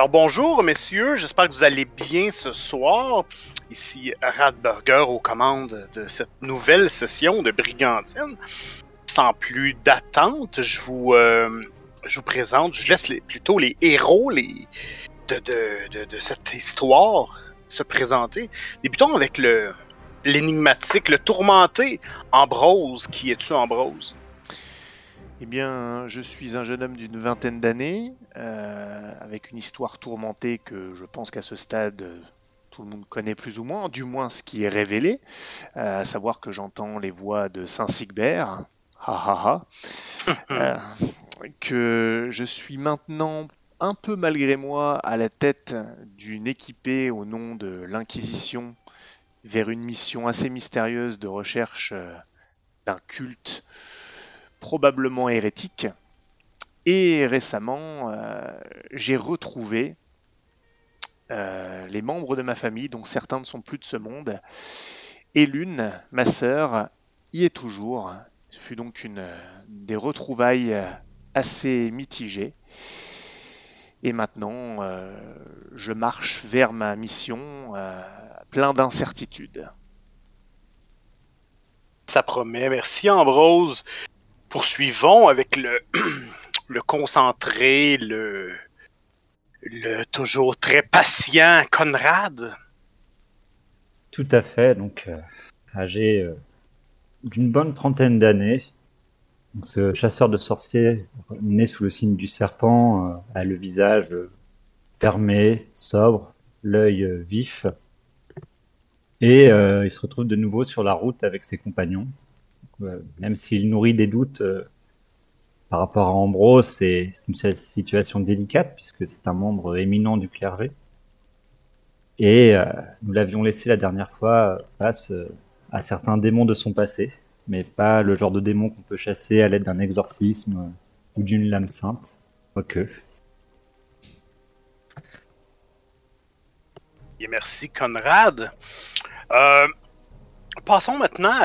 Alors bonjour messieurs, j'espère que vous allez bien ce soir. Ici Radburger aux commandes de cette nouvelle session de Brigandine. Sans plus d'attente, je vous présente, je laisse plutôt les héros de cette histoire se présenter. Débutons avec l'énigmatique, le tourmenté Ambrose. Qui es-tu, Ambrose? Eh bien, je suis un jeune homme d'une vingtaine d'années, avec une histoire tourmentée que je pense qu'à ce stade, tout le monde connaît plus ou moins, du moins ce qui est révélé, à savoir que j'entends les voix de Saint-Sigbert, ha ha ha, que je suis maintenant, un peu malgré moi, à la tête d'une équipée au nom de l'Inquisition vers une mission assez mystérieuse de recherche d'un culte probablement hérétique. Et récemment, j'ai retrouvé les membres de ma famille, dont certains ne sont plus de ce monde, et l'une, ma sœur, y est toujours. Ce fut donc des retrouvailles assez mitigées. Et maintenant, je marche vers ma mission plein d'incertitudes. Ça promet. Merci Ambrose. Poursuivons avec le concentré, le toujours très patient Conrad. Tout à fait, donc âgé d'une bonne trentaine d'années. Donc, ce chasseur de sorciers, né sous le signe du serpent, a le visage fermé, sobre, l'œil vif. Et il se retrouve de nouveau sur la route avec ses compagnons. Même s'il nourrit des doutes par rapport à Ambrose, c'est une situation délicate puisque c'est un membre éminent du clergé. Et nous l'avions laissé la dernière fois face à certains démons de son passé, mais pas le genre de démon qu'on peut chasser à l'aide d'un exorcisme ou d'une lame sainte. Quoique. Et merci Conrad. Passons maintenant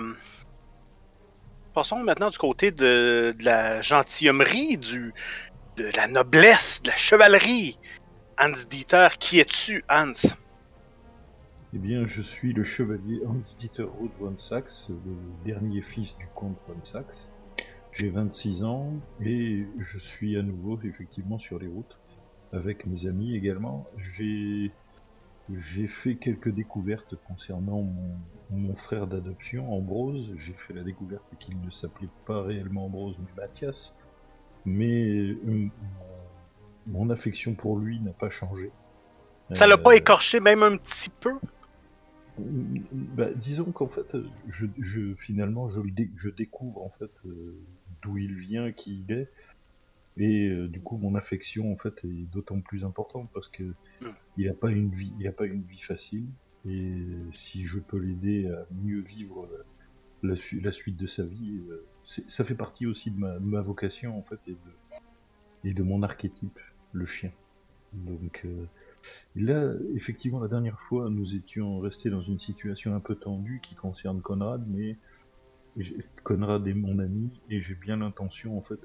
du côté de la gentilhommerie, de la noblesse, de la chevalerie. Hans-Dieter, qui es-tu, Hans? Eh bien, je suis le chevalier Hans-Dieter Ruth von Sachs, le dernier fils du comte von Sachs. J'ai 26 ans et je suis à nouveau effectivement sur les routes avec mes amis également. J'ai fait quelques découvertes concernant mon frère d'adoption, Ambrose. J'ai fait la découverte qu'il ne s'appelait pas réellement Ambrose mais Mathias. Mais mon affection pour lui n'a pas changé. Ça l'a pas écorché même un petit peu? Bah, disons qu'en fait, finalement, je découvre en fait d'où il vient, qui il est, et du coup, mon affection en fait est d'autant plus importante parce que il a pas une vie facile, et si je peux l'aider à mieux vivre la suite de sa vie, ça fait partie aussi de ma vocation en fait et de mon archétype, le chien. Donc là, effectivement, la dernière fois, nous étions restés dans une situation un peu tendue qui concerne Conrad, mais Conrad est mon ami et j'ai bien l'intention en fait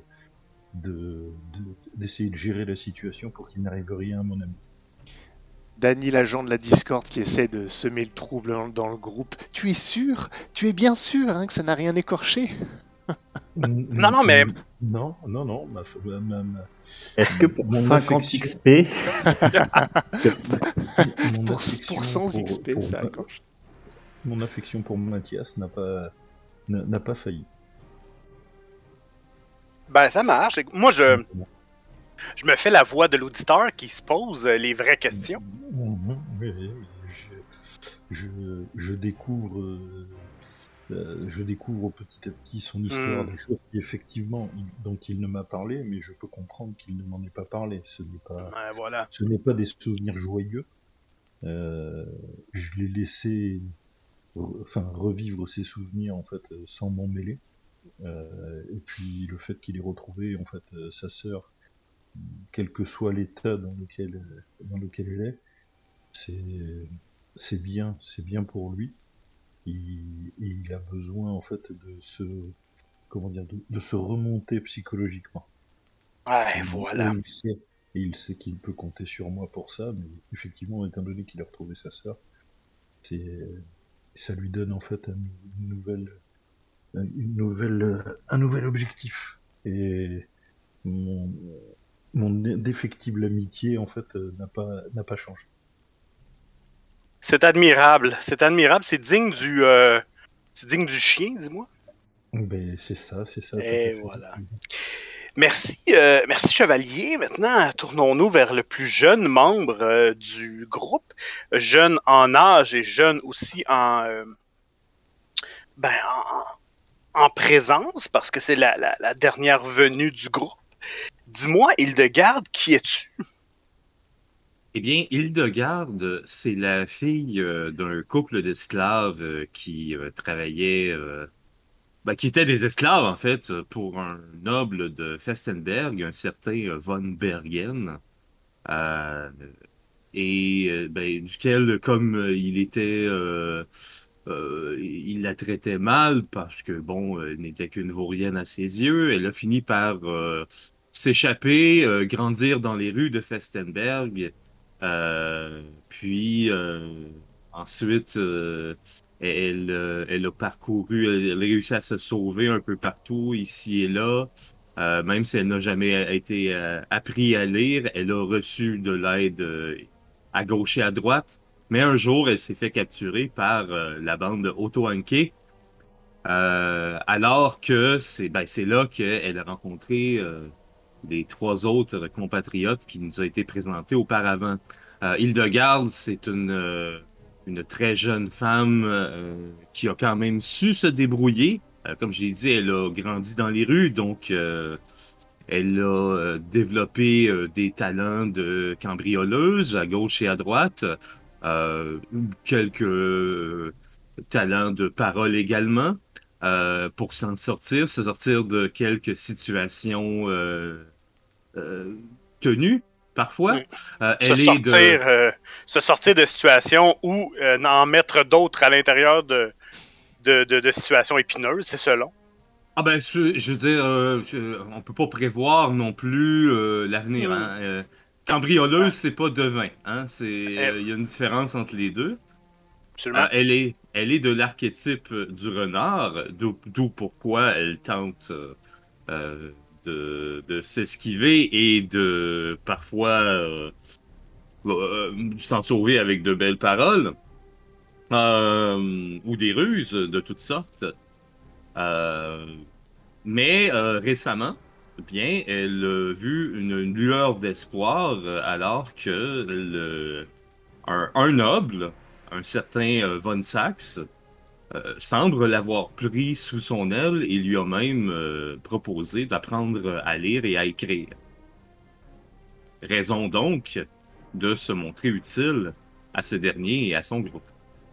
d'essayer de gérer la situation pour qu'il n'arrive rien à mon ami. Danny, l'agent de la Discord, qui essaie de semer le trouble dans le groupe. Tu es sûr? Tu es bien sûr que ça n'a rien écorché? Non, mais... Non. Est-ce que pour 50 XP... pour 100 XP, ça écorche. Mon affection pour Mathias n'a pas failli. Ben, ça marche. Moi, je me fais la voix de l'auditeur qui se pose les vraies questions. Oui, je découvre... je découvre petit à petit son histoire, des choses qui effectivement dont il ne m'a parlé, mais je peux comprendre qu'il ne m'en ait pas parlé. Ce n'est pas des souvenirs joyeux. Je l'ai laissé revivre ses souvenirs en fait sans m'en mêler. Et puis le fait qu'il ait retrouvé en fait sa sœur, quel que soit l'état dans lequel elle est, c'est bien pour lui. Il a besoin en fait de se remonter psychologiquement. Ouais, voilà. et il sait qu'il peut compter sur moi pour ça, mais effectivement, étant donné qu'il a retrouvé sa sœur, ça lui donne en fait un nouvel objectif. Et mon, mon défectible amitié, en fait, n'a pas changé. C'est admirable, c'est digne du chien, dis-moi. Ben, c'est ça, tout à Et fait. voilà. Merci, merci Chevalier. Maintenant, tournons-nous vers le plus jeune membre du groupe, jeune en âge et jeune aussi ben, en présence, parce que c'est la dernière venue du groupe. Dis-moi, Hildegarde, qui es-tu? Eh bien, Hildegarde, c'est la fille d'un couple d'esclaves qui travaillait, qui étaient des esclaves en fait, pour un noble de Festenberg, un certain von Bergen, euh, duquel, comme il la traitait mal parce que bon, elle n'était qu'une vaurienne à ses yeux, elle a fini par s'échapper, grandir dans les rues de Festenberg. Puis ensuite, elle a parcouru, elle a réussi à se sauver un peu partout, ici et là. Même si elle n'a jamais été appris à lire, elle a reçu de l'aide à gauche et à droite. Mais un jour, elle s'est fait capturer par la bande de Otto-Anke, alors que c'est là qu'elle a rencontré les trois autres compatriotes qui nous ont été présentés auparavant. Hildegarde, c'est une très jeune femme qui a quand même su se débrouiller. Comme j'ai dit, elle a grandi dans les rues, donc elle a développé des talents de cambrioleuse à gauche et à droite, quelques talents de parole également, pour se sortir de quelques situations euh, tenues, parfois. Mm. Elle est de... Se sortir de situations ou en mettre d'autres à l'intérieur de situations épineuses, c'est selon. Ah ben, je veux dire, on peut pas prévoir non plus l'avenir. Mm. Hein? Cambrioleuse, Ouais. c'est pas devin. Hein? Eh, Il y a une différence entre les deux. absolument. Elle est de l'archétype du renard, d'où pourquoi elle tente euh, de s'esquiver et de parfois s'en sauver avec de belles paroles ou des ruses de toutes sortes. Euh, mais récemment, bien, elle a vu une lueur d'espoir alors que un noble, un certain von Saxe, semble l'avoir pris sous son aile et lui a même proposé d'apprendre à lire et à écrire. Raison donc de se montrer utile à ce dernier et à son groupe.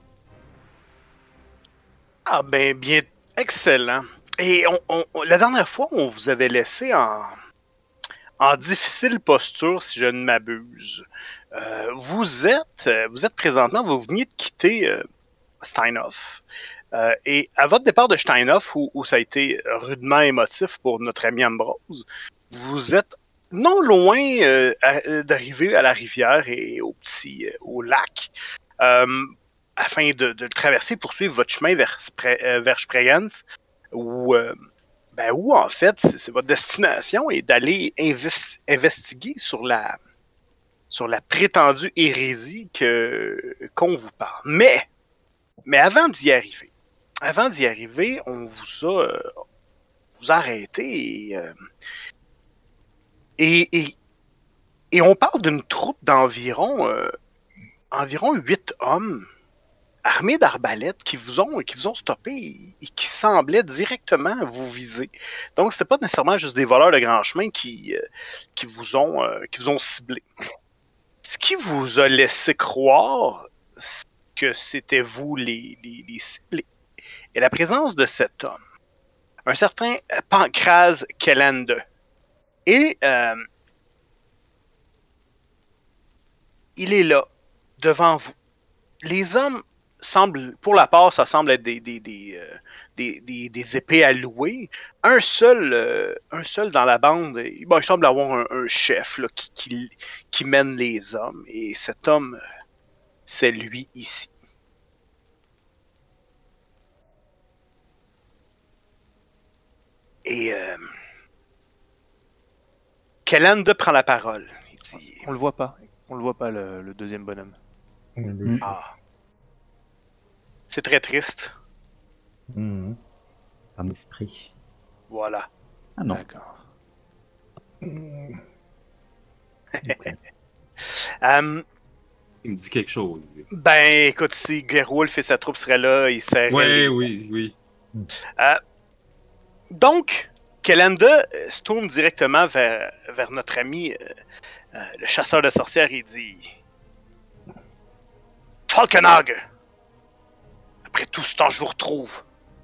Ah ben, bien, excellent. Et la dernière fois, on vous avait laissé en difficile posture, si je ne m'abuse. Vous êtes présentement, vous veniez de quitter Steinhoff. Et à votre départ de Steinhoff, où ça a été rudement émotif pour notre ami Ambrose, vous êtes non loin d'arriver à la rivière et au lac, afin de le traverser, poursuivre votre chemin vers Spregenz, où en fait, c'est votre destination et d'aller investiguer sur la prétendue hérésie qu'on vous parle. Mais avant d'y arriver, on vous a arrêté et on parle d'une troupe d'environ 8 hommes armés d'arbalètes qui vous ont stoppé et qui semblaient directement vous viser. Donc c'était pas nécessairement juste des voleurs de grand chemin qui vous ont ciblé. Ce qui vous a laissé croire que c'était vous les ciblés est la présence de cet homme, un certain Pancraz Kellende. Et il est là, devant vous. Les hommes semble, pour la part, ça semble être des épées à louer. Un seul dans la bande, il semble avoir un chef là, qui mène les hommes. Et cet homme, c'est lui ici. Et Kelland prend la parole. Il dit, On le voit pas. On le voit pas, le deuxième bonhomme. ah, c'est très triste. Mhm. Par l'esprit. Voilà. Ah non. D'accord. Il me dit quelque chose. Ben, écoute, si Gerwolf et sa troupe seraient là, ils seraient... Oui. Donc, Kelanda se tourne directement vers notre ami, le chasseur de sorcières, et dit... Falkenhag! Après tout ce temps, je vous retrouve.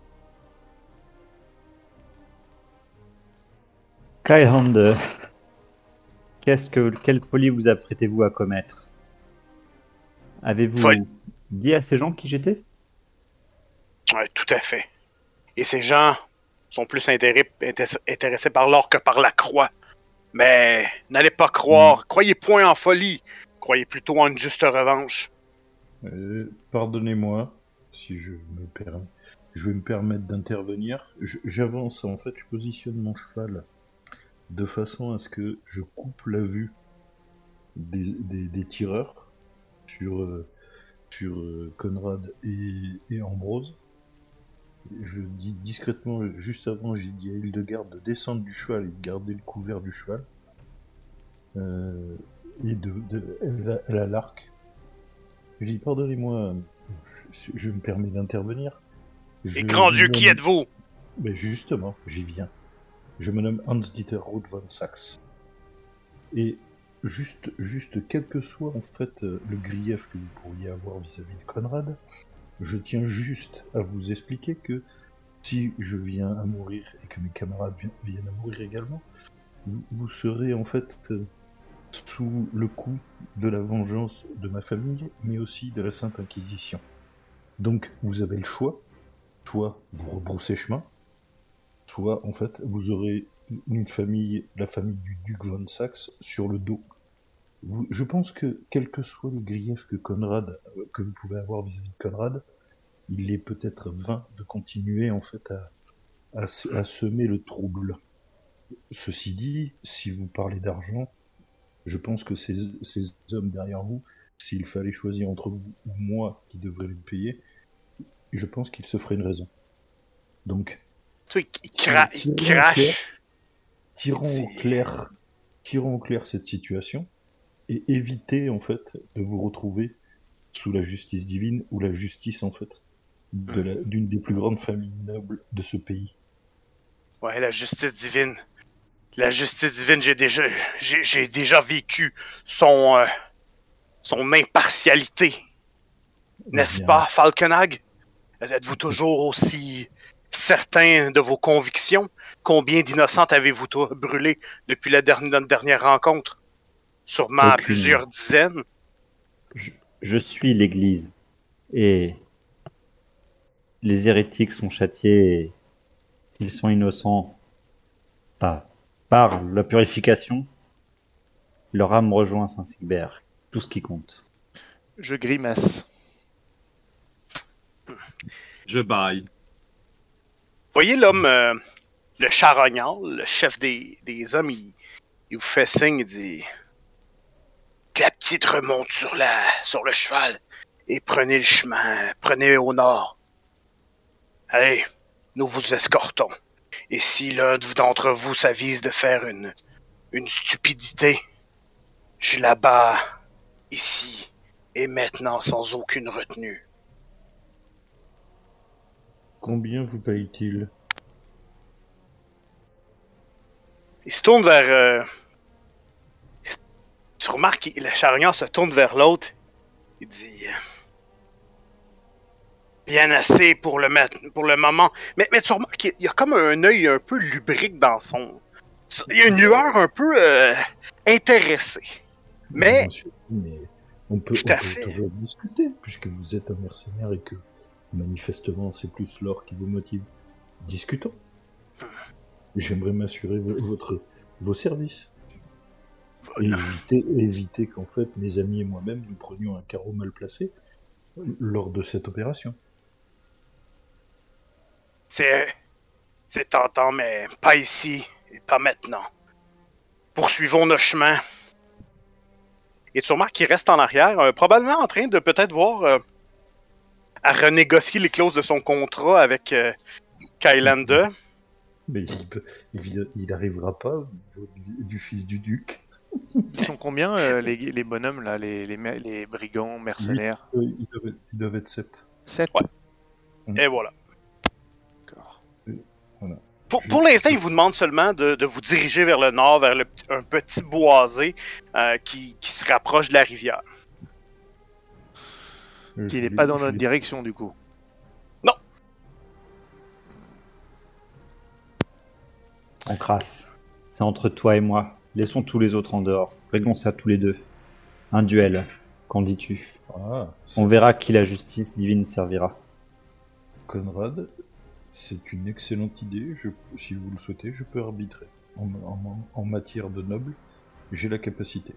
Skyhand, quelle folie vous apprêtez-vous à commettre? Avez-vous Folle. dit à ces gens qui j'étais? Ouais, tout à fait. Et ces gens sont plus intéressés par l'or que par la croix. Mais n'allez pas croire, croyez point en folie, croyez plutôt en une juste revanche. Pardonnez-moi si je me permets. Je vais me permettre d'intervenir. J'avance, en fait, je positionne mon cheval de façon à ce que je coupe la vue des tireurs sur Conrad et Ambrose. Je dis discrètement, juste avant, j'ai dit à Hildegarde de descendre du cheval et de garder le couvert du cheval. Et elle a l'arc. Je dis, pardonnez-moi, je me permets d'intervenir. Et grand Dieu, qui êtes-vous? Mais justement, j'y viens. Je me nomme Hans-Dieter Ruth von Sachs. Et juste quel que soit en fait le grief que vous pourriez avoir vis-à-vis de Conrad, je tiens juste à vous expliquer que si je viens à mourir et que mes camarades viennent à mourir également, vous serez en fait sous le coup de la vengeance de ma famille, mais aussi de la Sainte Inquisition. Donc vous avez le choix, soit vous rebroussez chemin, soit en fait vous aurez une famille, la famille du duc von Saxe, sur le dos. Je pense que quel que soit le grief que vous pouvez avoir vis-à-vis de Conrad, il est peut-être vain de continuer en fait à semer le trouble. Ceci dit, si vous parlez d'argent, je pense que ces hommes derrière vous, s'il fallait choisir entre vous ou moi qui devrais les payer, je pense qu'ils se feraient une raison. Donc, Il crache. Tirons au clair cette situation et évitez en fait de vous retrouver sous la justice divine ou la justice en fait d'une des plus grandes familles nobles de ce pays. Ouais, la justice divine. La justice divine, j'ai déjà vécu son impartialité. N'est-ce pas, Falkenhag? Êtes-vous toujours aussi certain de vos convictions? Combien d'innocentes avez-vous brûlé depuis notre dernière rencontre? Sûrement Aucune. Plusieurs dizaines. Je suis l'Église et les hérétiques sont châtiés s'ils sont innocents par la purification. Leur âme rejoint Saint-Sigbert. Tout ce qui compte. Je grimace. Je baille. Voyez l'homme, le charognard, le chef des hommes, il vous fait signe, il dit... Que la petite remonte sur le cheval et prenez le chemin, prenez au nord. Allez, nous vous escortons. Et si l'un d'entre vous s'avise de faire une stupidité, je la bats ici et maintenant sans aucune retenue. Combien vous paye-t-il? Il se tourne vers... Tu remarques que le charognard se tourne vers l'autre. Il dit... Bien assez pour le moment. Mais tu remarques qu'il y a comme un œil un peu lubrique dans son... Il y a une lueur un peu intéressée. Mais On peut Tout à fait. toujours discuter, puisque vous êtes un mercenaire et que manifestement c'est plus l'or qui vous motive. Discutons. J'aimerais m'assurer vos services. Et éviter qu'en fait mes amis et moi-même nous prenions un carreau mal placé lors de cette opération. C'est tentant, mais pas ici et pas maintenant. Poursuivons nos chemins. Et tu remarques qu'il reste en arrière, probablement en train de peut-être voir à renégocier les clauses de son contrat avec Kylander. Mais il n'arrivera pas du fils du duc. Ils sont combien les bonhommes là, les brigands mercenaires? Ils doivent être 7. 7. Ouais. Et voilà. D'accord. Voilà. Pour l'instant, il vous demande seulement de vous diriger vers le nord, vers un petit boisé qui se rapproche de la rivière. Qui n'est pas dans notre direction du coup. Non. On crasse. C'est entre toi et moi. Laissons tous les autres en dehors. Réglons ça tous les deux. Un duel. Qu'en dis-tu? On verra qui la justice divine servira. Conrad, c'est une excellente idée. Si vous le souhaitez, je peux arbitrer. En matière de noble, j'ai la capacité.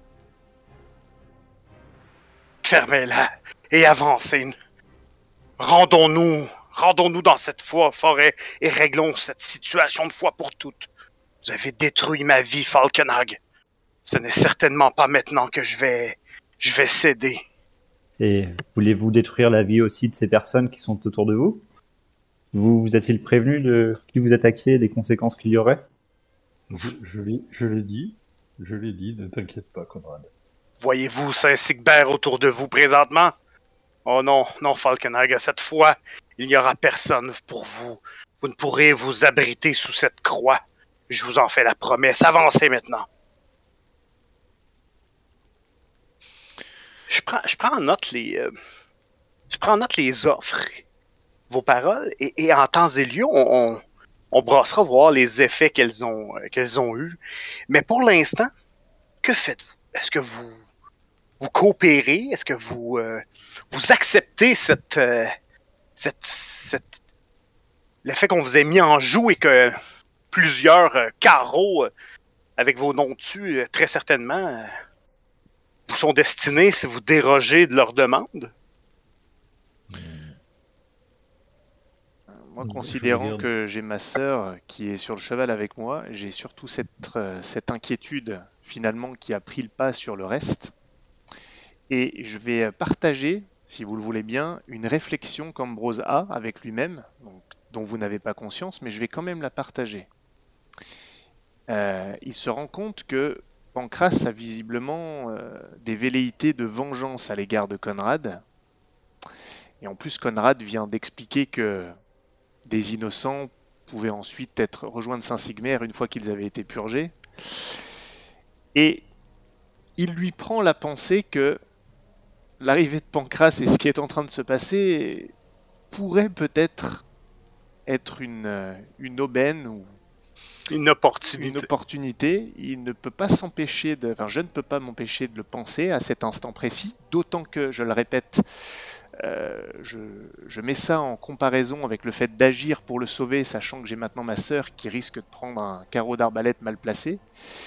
Fermez-la et avancez. Rendons-nous dans cette forêt et réglons cette situation de fois pour toutes. Vous avez détruit ma vie, Falkenhag. Ce n'est certainement pas maintenant que je vais céder. Et voulez-vous détruire la vie aussi de ces personnes qui sont autour de vous? Vous a-t-il prévenu de qui vous attaquiez et des conséquences qu'il y aurait? Je l'ai dit, ne t'inquiète pas, Conrad. Voyez-vous Saint-Sigbert autour de vous présentement? Oh non, Falkenhag, cette fois, il n'y aura personne pour vous. Vous ne pourrez vous abriter sous cette croix. Je vous en fais la promesse. Avancez maintenant. Je prends en note les offres, vos paroles, et en temps et lieu, on brassera voir les effets qu'elles ont eus. Mais pour l'instant, que faites-vous? Est-ce que vous coopérez? Est-ce que vous acceptez le fait qu'on vous ait mis en joue et que plusieurs carreaux avec vos noms dessus, très certainement, vous sont destinés si vous dérogez de leurs demandes? Moi, considérant que j'ai ma sœur qui est sur le cheval avec moi, j'ai surtout cette inquiétude finalement qui a pris le pas sur le reste. Et je vais partager, si vous le voulez bien, une réflexion qu'Ambrose a avec lui-même, dont vous n'avez pas conscience, mais je vais quand même la partager. Il se rend compte que Pancras a visiblement des velléités de vengeance à l'égard de Conrad. Et en plus, Conrad vient d'expliquer que des innocents pouvaient ensuite être rejoints de Saint-Sigmer une fois qu'ils avaient été purgés. Et il lui prend la pensée que l'arrivée de Pancras et ce qui est en train de se passer pourrait peut-être être une aubaine ou une opportunité. Il ne peut pas s'empêcher je ne peux pas m'empêcher de le penser à cet instant précis, d'autant que, je le répète, je mets ça en comparaison avec le fait d'agir pour le sauver, sachant que j'ai maintenant ma sœur qui risque de prendre un carreau d'arbalète mal placé.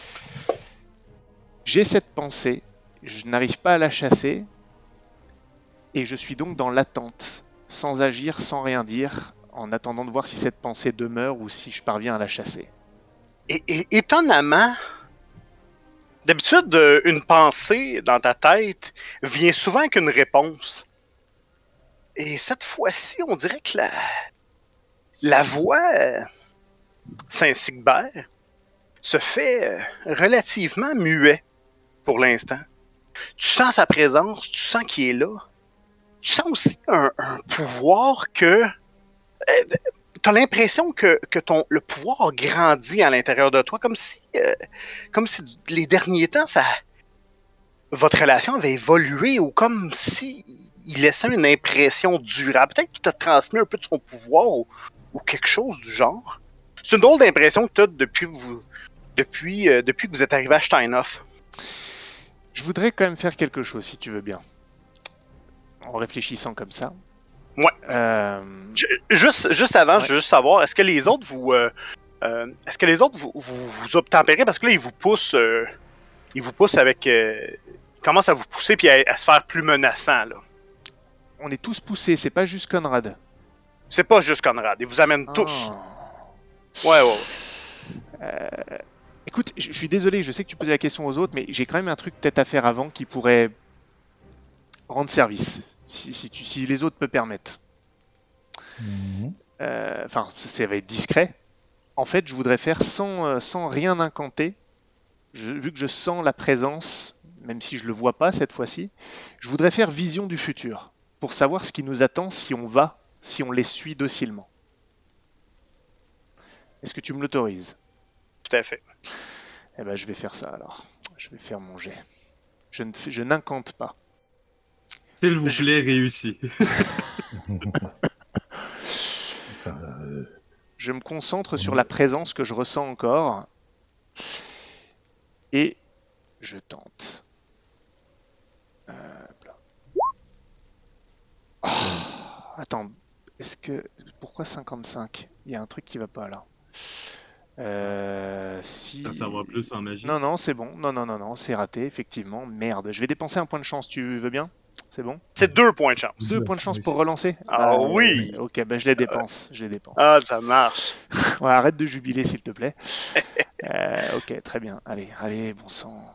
J'ai cette pensée, je n'arrive pas à la chasser, et je suis donc dans l'attente, sans agir, sans rien dire, en attendant de voir si cette pensée demeure ou si je parviens à la chasser. Et étonnamment, d'habitude, une pensée dans ta tête vient souvent avec une réponse. Et cette fois-ci, on dirait que la voix Saint-Sigbert se fait relativement muet pour l'instant. Tu sens sa présence, tu sens qu'il est là. Tu sens aussi un pouvoir que... T'as l'impression que le pouvoir grandit à l'intérieur de toi, comme si les derniers temps, votre relation avait évolué ou comme si il laissait une impression durable. Peut-être qu'il t'a transmis un peu de son pouvoir ou quelque chose du genre. C'est une drôle d'impression que t'as depuis que vous êtes arrivé à Steinhoff. Je voudrais quand même faire quelque chose, si tu veux bien. En réfléchissant comme ça. Ouais. Juste avant, je veux juste savoir, est-ce que les autres vous obtempérez parce que là, ils vous poussent avec... ils commencent à vous pousser puis à se faire plus menaçant, là. On est tous poussés, c'est pas juste Conrad. C'est pas juste Conrad, ils vous amènent tous. Oh. Ouais. Écoute, je suis désolé, je sais que tu posais la question aux autres, mais j'ai quand même un truc peut-être à faire avant qui pourrait rendre service, si les autres me permettent. Enfin, ça va être discret. En fait, je voudrais faire sans rien incanter. Vu que je sens la présence, même si je le vois pas cette fois-ci, je voudrais faire vision du futur pour savoir ce qui nous attend si on les suit docilement. Est-ce que tu me l'autorises? Tout à fait. Eh ben, je vais faire ça alors. Je vais faire mon jet. Je n'incante pas. S'il vous plaît, réussi. Je me concentre sur la présence que je ressens encore. Et je tente. Oh, attends, pourquoi 55? Il y a un truc qui va pas là. Si... Ça savoir plus en magie. Non, c'est bon. Non, c'est raté, effectivement. Merde, je vais dépenser un point de chance, tu veux bien? C'est bon? C'est 2 points de chance. 2 points de chance pour relancer? Ah oui! Ok, ben je les dépense. Ah, ça marche. Ouais, arrête de jubiler, s'il te plaît. Ok, très bien. Allez, bon sang.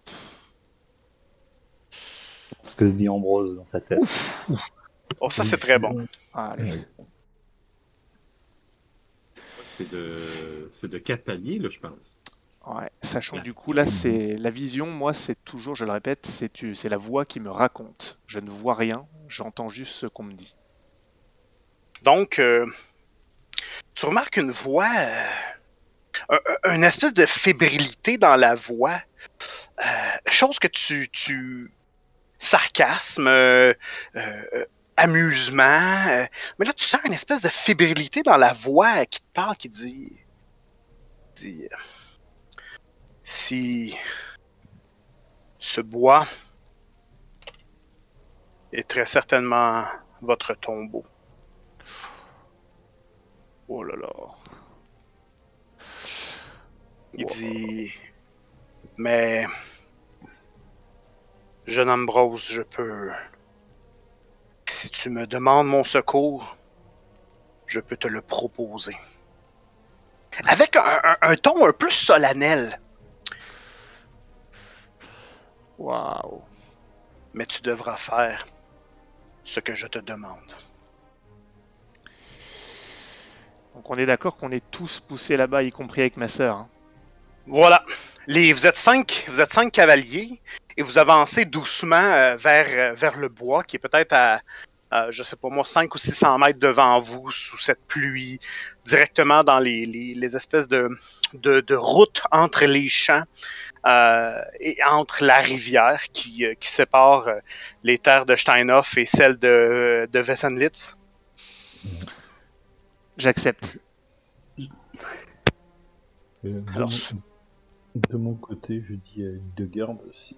Ce que se dit Ambrose dans sa tête. Oh, ça, c'est très bon. Allez. C'est de 4 paliers, là, je pense. Ouais, sachant que du coup, là, c'est la vision, moi, c'est toujours, je le répète, c'est la voix qui me raconte. Je ne vois rien, j'entends juste ce qu'on me dit. Donc, tu remarques une voix, une espèce de fébrilité dans la voix, chose que tu sarcasme, amusement, mais là tu sens une espèce de fébrilité dans la voix qui te parle, qui dit si ce bois est très certainement votre tombeau. Oh là là. Il dit, mais jeune Ambrose, je peux... Si tu me demandes mon secours, je peux te le proposer. Avec un ton un peu solennel. Waouh. Mais tu devras faire ce que je te demande. Donc on est d'accord qu'on est tous poussés là-bas, y compris avec ma sœur. Hein. Voilà. Vous êtes cinq cavaliers et vous avancez doucement vers le bois qui est peut-être à, je sais pas moi, 500 ou 600 mètres devant vous sous cette pluie, directement dans les espèces de routes entre les champs et entre la rivière qui sépare les terres de Steinhoff et celles de Wessenlitz. J'accepte. Alors, de mon côté, je dis à Hildegarde,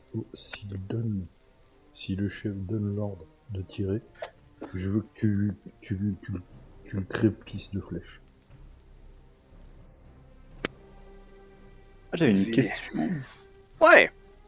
si le chef donne l'ordre de tirer, je veux que tu le créplisses de flèches. J'avais une question. Ouais.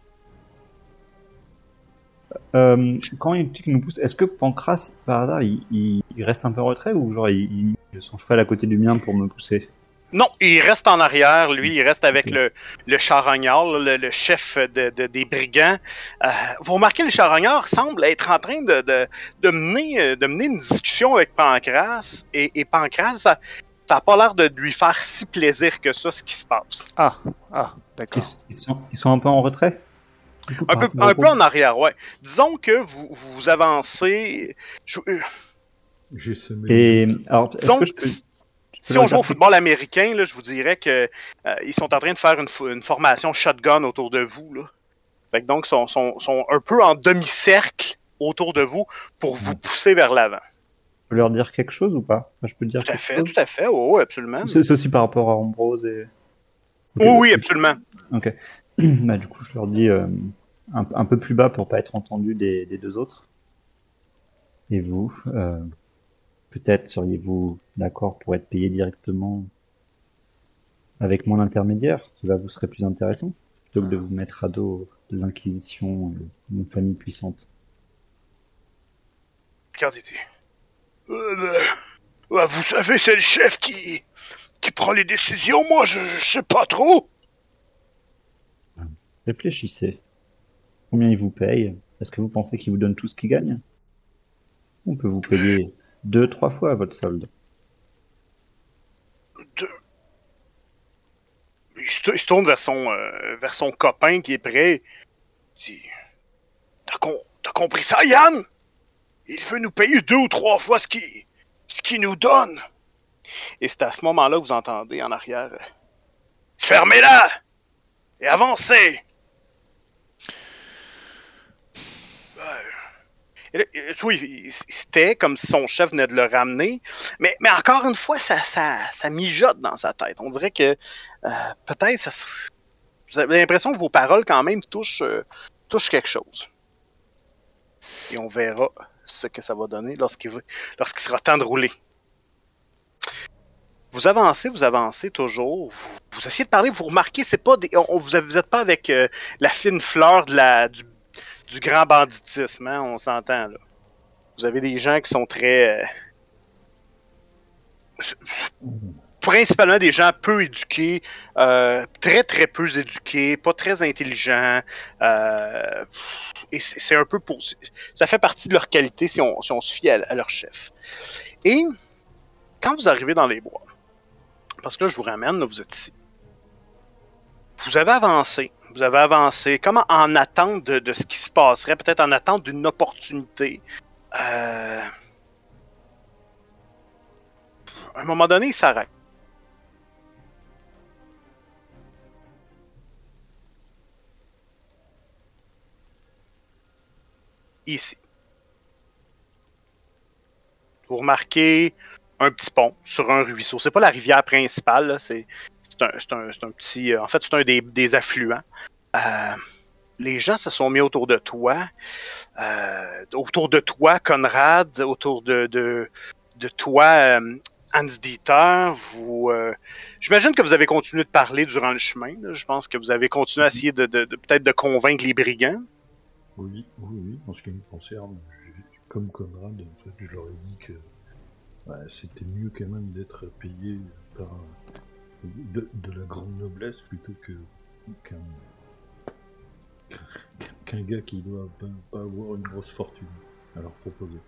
Quand il dit qu'il nous pousse, est-ce que Pancras, par hasard, il reste un peu en retrait ou genre il met son cheval à côté du mien pour me pousser? Non, il reste en arrière, lui, il reste avec le charognard, le chef des brigands. Vous remarquez, le charognard semble être en train de mener une discussion avec Pancras, et Pancras, ça n'a pas l'air de lui faire si plaisir que ça, ce qui se passe. Ah, d'accord. Ils sont un peu en retrait? Un peu en arrière, ouais. Disons que vous avancez... J'ai semé. Et alors, Disons si on joue au football américain, là, je vous dirais que ils sont en train de faire une formation shotgun autour de vous. Là. Fait que donc, ils sont un peu en demi-cercle autour de vous pour vous pousser vers l'avant. Je peux leur dire quelque chose ou pas? Je peux dire tout à fait, oui, absolument. C'est aussi par rapport à Ambrose et... Okay, oui, absolument. Ok. Bah, du coup, je leur dis... un peu plus bas pour pas être entendu des deux autres. Et vous, peut-être seriez-vous d'accord pour être payé directement avec mon intermédiaire, cela vous serait plus intéressant, plutôt que de vous mettre à dos de l'Inquisition, une famille puissante. Regardez. Vous savez, c'est le chef qui prend les décisions. Moi, je sais pas trop. Réfléchissez. Combien il vous paye? Est-ce que vous pensez qu'il vous donne tout ce qu'il gagne? On peut vous payer 2, 3 fois votre solde. Il se tourne vers son copain qui est prêt. Il dit, t'as compris ça, Yann? Il veut nous payer 2 ou 3 fois ce qu'il nous donne. Et c'est à ce moment-là que vous entendez en arrière. Fermez-la! Et avancez! Oui, c'était comme si son chef venait de le ramener. Mais encore une fois, ça mijote dans sa tête. On dirait que peut-être vous avez l'impression que vos paroles quand même touchent quelque chose. Et on verra ce que ça va donner lorsqu'il sera temps de rouler. Vous avancez toujours. Vous essayez de parler, vous remarquez, c'est pas vous êtes pas avec la fine fleur du grand banditisme, hein, on s'entend là. Vous avez des gens qui sont très... principalement des gens peu éduqués, très très peu éduqués, pas très intelligents. Et c'est un peu pour... Ça fait partie de leur qualité si on se fie à leur chef. Et quand vous arrivez dans les bois, parce que là je vous ramène, là, vous êtes ici. Vous avez avancé comme en attente de ce qui se passerait, peut-être en attente d'une opportunité. À un moment donné, il s'arrête. Ici. Vous remarquez un petit pont sur un ruisseau. C'est pas la rivière principale, là, c'est un petit... en fait, c'est un des affluents. Les gens se sont mis autour de toi. Conrad, autour de toi, Hans-Dieter. J'imagine que vous avez continué de parler durant le chemin. Là. Je pense que vous avez continué à essayer de peut-être de convaincre les brigands. Oui. En ce qui me concerne, comme Conrad, en fait, je leur ai dit que c'était mieux quand même d'être payé par de la grande noblesse plutôt qu'un gars qui doit pas avoir une grosse fortune à leur proposer.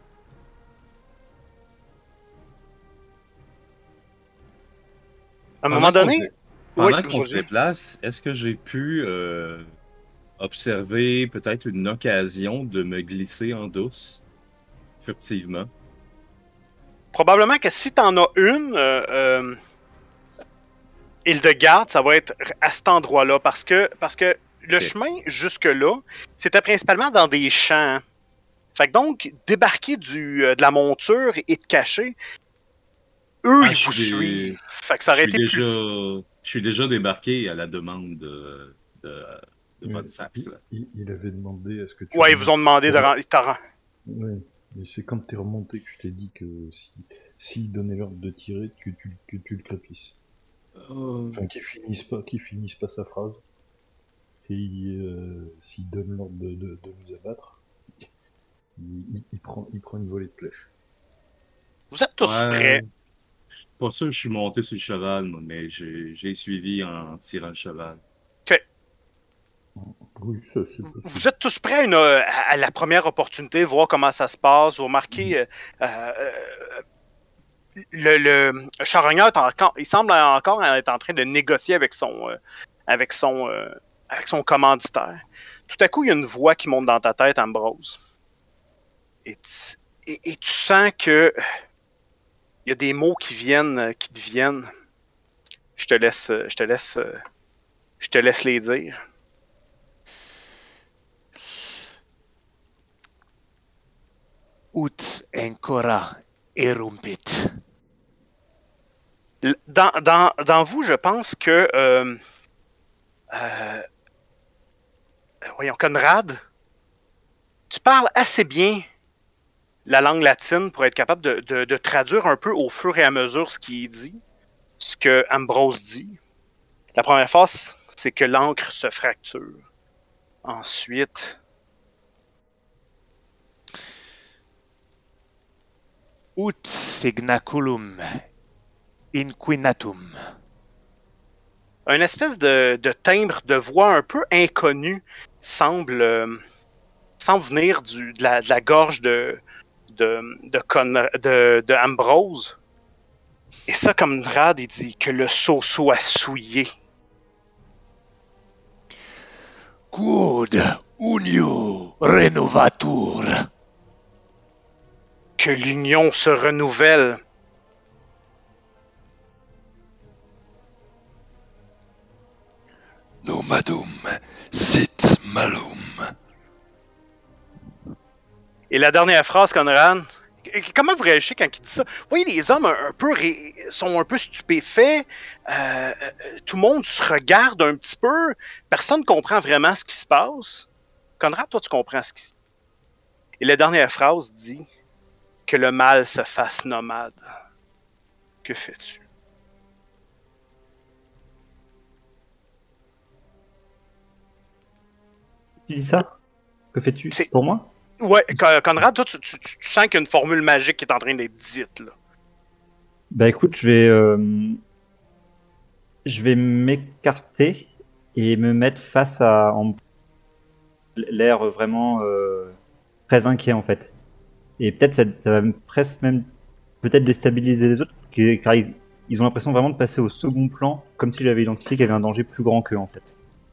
À un moment donné... Pendant qu'on se déplace, est-ce que j'ai pu observer peut-être une occasion de me glisser en douce, furtivement? Probablement que si t'en as une, Hildegarde, ça va être à cet endroit-là, parce que le chemin jusque-là, c'était principalement dans des champs. Fait que donc, débarquer de la monture et te cacher, eux, ils vous suivent. Fait que ça aurait été plus... Je suis déjà débarqué à la demande de Von Saxe. Il avait demandé est-ce que tu... Ouais, ils vous ont demandé de rentrer. Ouais, mais c'est quand t'es remonté que je t'ai dit que s'il donnait l'ordre de tirer, que tu le clapisses. Enfin, qu'il finisse pas sa phrase. Et s'il donne l'ordre de nous abattre, il prend une volée de flèches. Vous êtes tous prêts? Je suis pas sûr que je suis monté sur le cheval, moi, mais j'ai suivi en tirant le cheval. Ok. Oui, ça, c'est possible. Vous êtes tous prêts à la première opportunité, voir comment ça se passe. Vous remarquez... le charognard, il semble encore être en train de négocier avec son commanditaire. Tout à coup, il y a une voix qui monte dans ta tête, Ambrose. Et tu sens que il y a des mots qui te viennent. Je te laisse les dire. Ut encora erumpit. Dans vous, je pense que voyons, Conrad, tu parles assez bien la langue latine pour être capable de traduire un peu au fur et à mesure ce qui est dit, ce que Ambrose dit. La première phrase, c'est que l'encre se fracture. Ensuite, Ut signaculum inquinatum. une espèce de timbre de voix un peu inconnu semble venir de la gorge de Ambrose. Et ça, Conrad, il dit que le seau soit souillé. Quod unio renovatur. Que l'union se renouvelle. Nomadum sit malum. Et la dernière phrase, Conrad, comment vous réagissez quand il dit ça? Vous voyez, les hommes sont un peu stupéfaits. Tout le monde se regarde un petit peu. Personne ne comprend vraiment ce qui se passe. Conrad, toi, tu comprends ce qui se passe. Et la dernière phrase dit que le mal se fasse nomade. Que fais-tu? Tu dis ça? Que fais-tu? C'est- Pour moi? Ouais, Conrad, toi, tu sens qu'il y a une formule magique qui est en train d'être dite, là. Bah écoute, je vais m'écarter et me mettre face à l'air vraiment très inquiet en fait. Et peut-être ça va presque même peut-être déstabiliser les autres, car ils ont l'impression vraiment de passer au second plan, comme si j'avais identifié qu'il y avait un danger plus grand qu'eux en fait.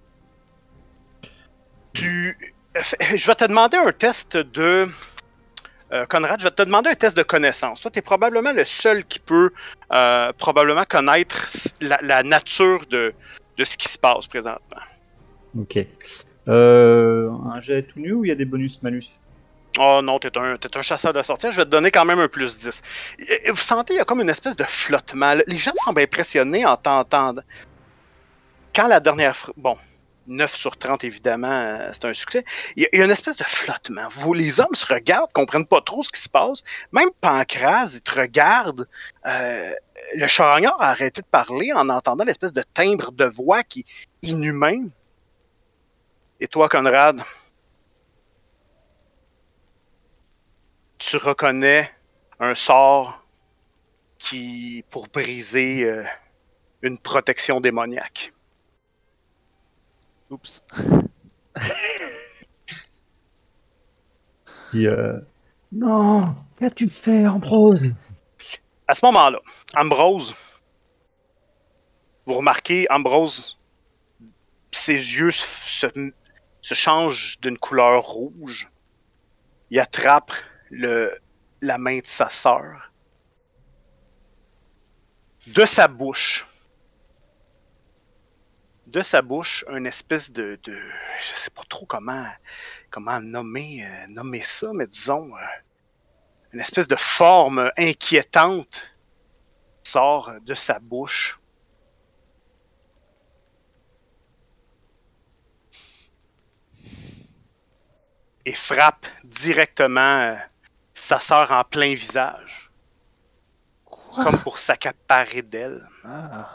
Je vais te demander un test de... Conrad, je vais te demander un test de connaissance. Toi, tu es probablement le seul qui peut probablement connaître la nature de ce qui se passe présentement. Ok. Un jet tout nu ou il y a des bonus-malus? Oh non, t'es un chasseur de sorcières. Je vais te donner quand même un plus 10. Et vous sentez, il y a comme une espèce de flottement. Les gens semblent impressionnés en t'entendant. Quand la dernière... Bon, 9 sur 30, évidemment, c'est un succès. Il y a une espèce de flottement. Les hommes se regardent, comprennent pas trop ce qui se passe. Même Pancraz, il te regarde. Le charognard a arrêté de parler en entendant l'espèce de timbre de voix qui est inhumain. Et toi, Conrad, tu reconnais un sort pour briser une protection démoniaque. Oups. Puis, non, qu'as-tu fait, Ambrose? À ce moment-là, Ambrose, vous remarquez, Ambrose, ses yeux se changent d'une couleur rouge. Il attrape la main de sa sœur. De sa bouche, une espèce de je sais pas trop comment nommer ça, mais disons une espèce de forme inquiétante sort de sa bouche. Et frappe directement sa sœur en plein visage. Quoi? Comme pour s'accaparer d'elle. Ah.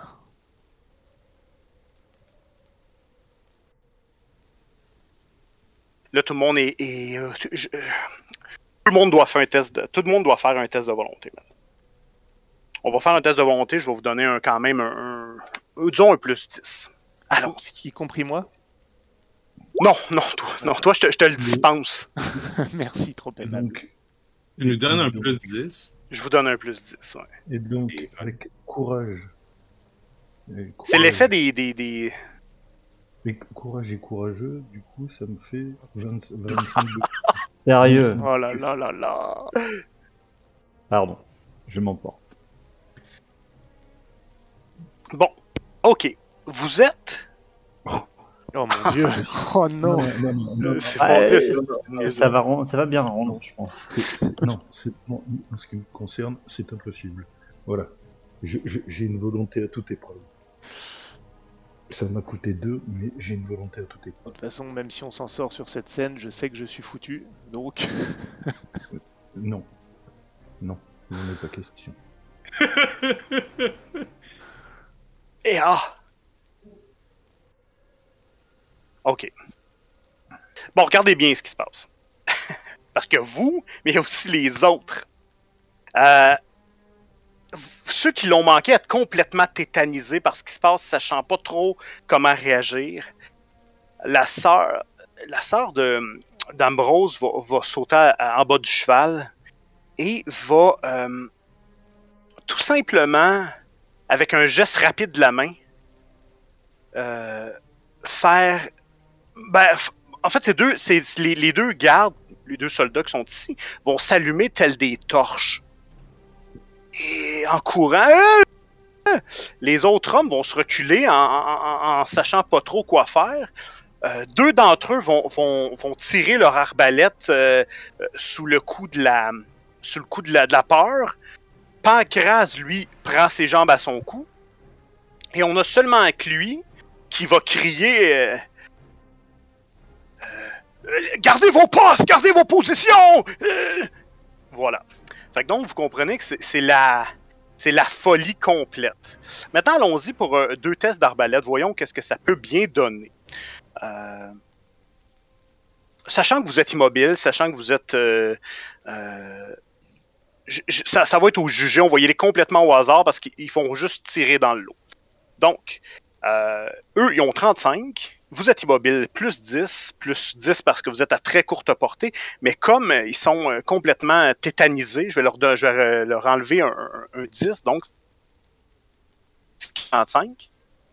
Là, tout le monde tout le monde doit faire un test de volonté maintenant. On va faire un test de volonté, je vais vous donner quand même disons un plus 10. Allons-y. Y compris moi? Non, toi, je te le dispense. Merci, trop aimable. Donc, Tu nous donnes un plus 10. Je vous donne un plus 10, ouais. et donc avec courage. C'est l'effet des... Mais courage et courageux, du coup, ça me fait 25 de... Sérieux? Oh là là là là. Pardon, je m'emporte. Bon, ok. Vous êtes... Oh mon dieu. Oh non. Non, C'est Ouais, bon, Dieu, c'est- ça va bien rendre, je pense. non, en ce qui me concerne, c'est impossible. Voilà. J'ai une volonté à toute épreuve. Ça m'a coûté 2, mais j'ai une volonté à tout épreuve. De toute façon, même si on s'en sort sur cette scène, je sais que je suis foutu, donc... Non. Non, il n'en est pas question. Et ah! Ok. Bon, regardez bien ce qui se passe. Parce que vous, mais aussi les autres, ceux qui l'ont manqué être complètement tétanisés par ce qui se passe, sachant pas trop comment réagir, la sœur d'Ambrose va sauter en bas du cheval et va tout simplement, avec un geste rapide de la main, faire... en fait, les deux gardes, les deux soldats qui sont ici, vont s'allumer tels des torches. Et en courant, les autres hommes vont se reculer en sachant pas trop quoi faire. Deux d'entre eux vont tirer leur arbalète sous le coup de la peur. Pancras, lui, prend ses jambes à son cou. Et on a seulement que lui qui va crier gardez vos postes, gardez vos positions! Voilà. Fait que donc, vous comprenez que c'est la folie complète. Maintenant, allons-y pour 2 tests d'arbalète. Voyons qu'est-ce que ça peut bien donner. Sachant que vous êtes immobile, sachant que vous êtes... ça va être au jugé. On va y aller complètement au hasard parce qu'ils font juste tirer dans le lot. Donc, eux, ils ont 35. Vous êtes immobile, plus 10 parce que vous êtes à très courte portée, mais comme ils sont complètement tétanisés, je vais leur enlever un 10, donc 35.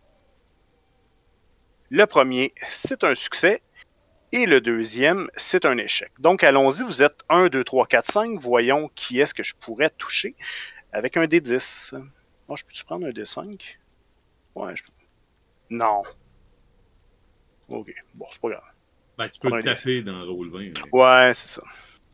Le premier, c'est un succès, et le deuxième, c'est un échec. Donc allons-y, vous êtes 1, 2, 3, 4, 5, voyons qui est-ce que je pourrais toucher avec un D10. Bon, je peux-tu prendre un D5? Ouais, je peux. Non. Ok, bon, c'est pas grave. Ben, tu peux le taper dans le roll 20. Mais... Ouais, c'est ça.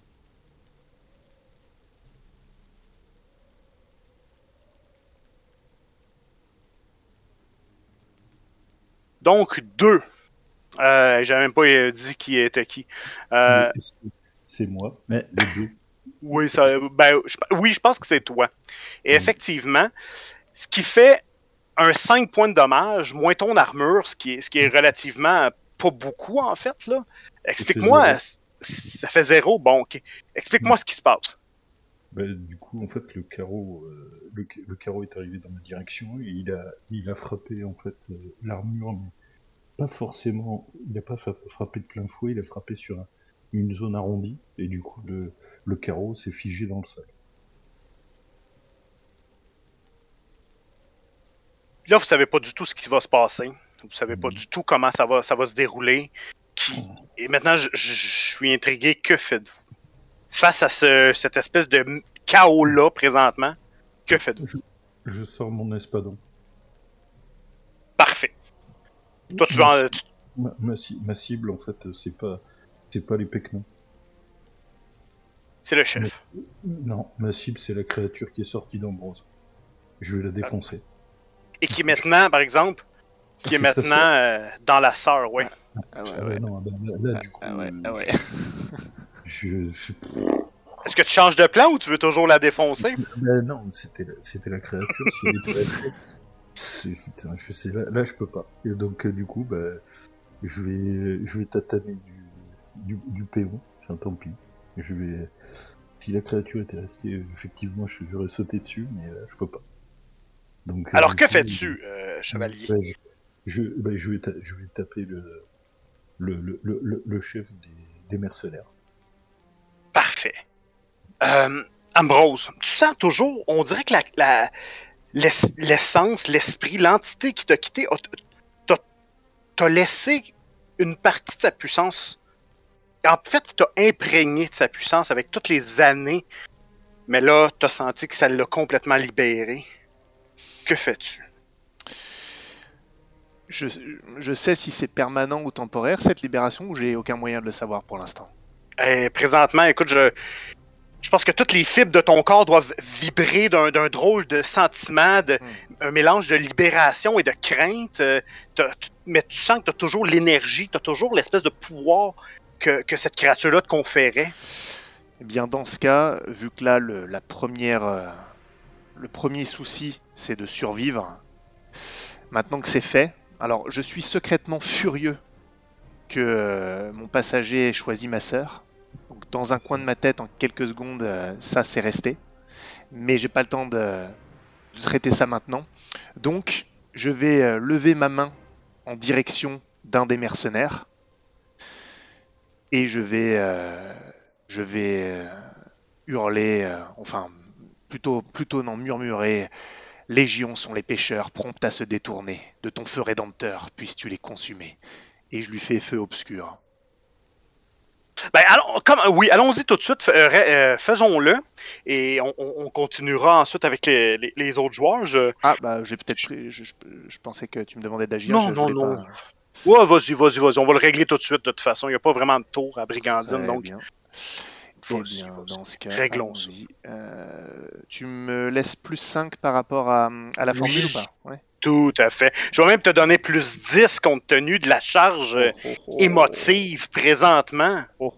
Donc, 2. J'avais même pas dit qui était qui. C'est moi, Mais... les deux. Oui, je pense que c'est toi. Et effectivement, ce qui fait un 5 points de dommage, moins ton armure, ce qui est relativement pas beaucoup, en fait, là. Explique-moi, ça fait 0, bon, ok. Explique-moi ce qui se passe. Du coup, en fait, le carreau est arrivé dans ma direction et il a frappé, en fait, l'armure, mais pas forcément, il n'a pas frappé de plein fouet, il a frappé sur une zone arrondie, et du coup, le carreau s'est figé dans le sol. Là, vous savez pas du tout ce qui va se passer. Vous savez pas du tout comment ça va se dérouler. Et maintenant, je suis intrigué. Que faites-vous? Face à cette espèce de chaos-là, présentement, que faites-vous? Je sors mon espadon. Parfait. Toi, tu vas... Ma cible, en fait, c'est pas les Pecnos. C'est le chef. Non, ma cible, c'est la créature qui est sortie d'Ambrose. Je vais la défoncer. Et qui est maintenant, par exemple, dans la sœur, ouais. Non, là, du coup... ouais. Est-ce que tu changes de plan ou tu veux toujours la défoncer? Non, c'était la créature. Putain, je sais, là, je peux pas. Et donc, du coup, je vais tataner du péon. C'est un tant pis. Si la créature était restée, effectivement, j'aurais sauté dessus, mais je peux pas. Donc, alors, que fais-tu, chevalier? Je vais taper le chef des mercenaires. Parfait. Ambrose, tu sens toujours, on dirait que l'essence, l'esprit, l'entité qui t'a quitté t'a laissé une partie de sa puissance. En fait, t'a imprégné de sa puissance avec toutes les années, mais là, t'as senti que ça l'a complètement libéré. Que fais-tu? Je sais si c'est permanent ou temporaire, cette libération, ou j'ai aucun moyen de le savoir pour l'instant? Présentement, écoute, Je pense que toutes les fibres de ton corps doivent vibrer d'un drôle de sentiment, un mélange de libération et de crainte. Mais tu sens que tu as toujours l'énergie, tu as toujours l'espèce de pouvoir que cette créature-là te conférait. Eh bien, dans ce cas, vu que là, le premier souci, c'est de survivre, maintenant que c'est fait, alors je suis secrètement furieux que mon passager ait choisi ma sœur. Donc, dans un coin de ma tête, en quelques secondes, ça c'est resté. Mais j'ai pas le temps de traiter ça maintenant. Donc, je vais lever ma main en direction d'un des mercenaires. Et je vais hurler, enfin, plutôt non, murmurer. Légion sont les pécheurs, prompts à se détourner. De ton feu rédempteur, puisses-tu les consumer. Et je lui fais feu obscur. Ben, allons-y tout de suite, faisons-le, et on continuera ensuite avec les autres joueurs. Ah, bah, j'ai peut-être pris. Je pensais que tu me demandais d'agir. Non. Pas... Ouais, vas-y, on va le régler tout de suite, de toute façon. Il n'y a pas vraiment de tour à Brigandine, Très donc. bien. Vas-y. Dans ce cas, réglons ça. Tu me laisses plus 5 par rapport à la formule ou pas? Ouais. Tout à fait. Je vais même te donner plus 10 compte tenu de la charge émotive présentement.